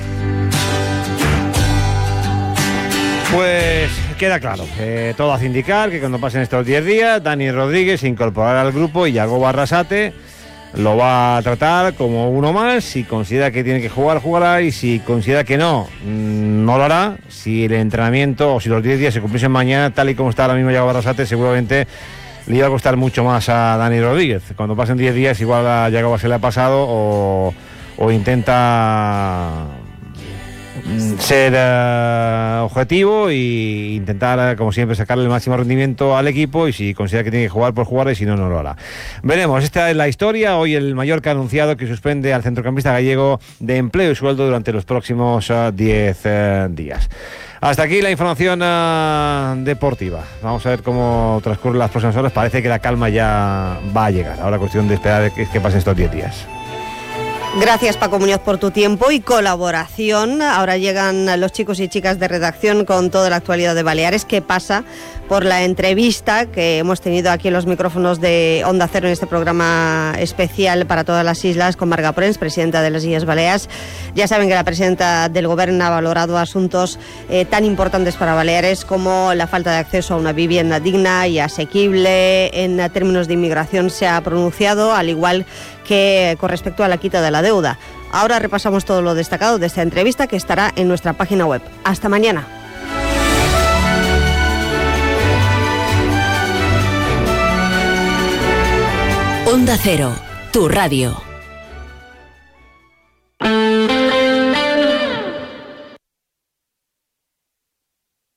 Pues queda claro, eh, todo hace indicar que cuando pasen estos diez días, Dani Rodríguez se incorporará al grupo y Yagoba Arrasate lo va a tratar como uno más. Si considera que tiene que jugar, jugará, y si considera que no, no lo hará. Si el entrenamiento o si los diez días se cumpliesen mañana, tal y como está ahora mismo Yagoba Arrasate, seguramente le iba a costar mucho más a Dani Rodríguez. Cuando pasen diez días, igual a Yagoba se le ha pasado o... o intenta ser uh, objetivo e intentar, como siempre, sacarle el máximo rendimiento al equipo, y si considera que tiene que jugar, pues jugar, y si no, no lo hará. Veremos, esta es la historia. Hoy el Mallorca ha anunciado que suspende al centrocampista gallego de empleo y sueldo durante los próximos diez uh, uh, días. Hasta aquí la información uh, deportiva. Vamos a ver cómo transcurren las próximas horas. Parece que la calma ya va a llegar. Ahora cuestión de esperar que, que pasen estos diez días. Gracias, Paco Muñoz, por tu tiempo y colaboración. Ahora llegan los chicos y chicas de redacción con toda la actualidad de Baleares. ¿Qué pasa? Por la entrevista que hemos tenido aquí en los micrófonos de Onda Cero en este programa especial para todas las islas con Marga Prens, presidenta de las Illes Balears. Ya saben que la presidenta del Gobierno ha valorado asuntos eh, tan importantes para Baleares como la falta de acceso a una vivienda digna y asequible. En términos de inmigración se ha pronunciado, al igual que con respecto a la quita de la deuda. Ahora repasamos todo lo destacado de esta entrevista, que estará en nuestra página web. Hasta mañana. Onda Cero, tu radio.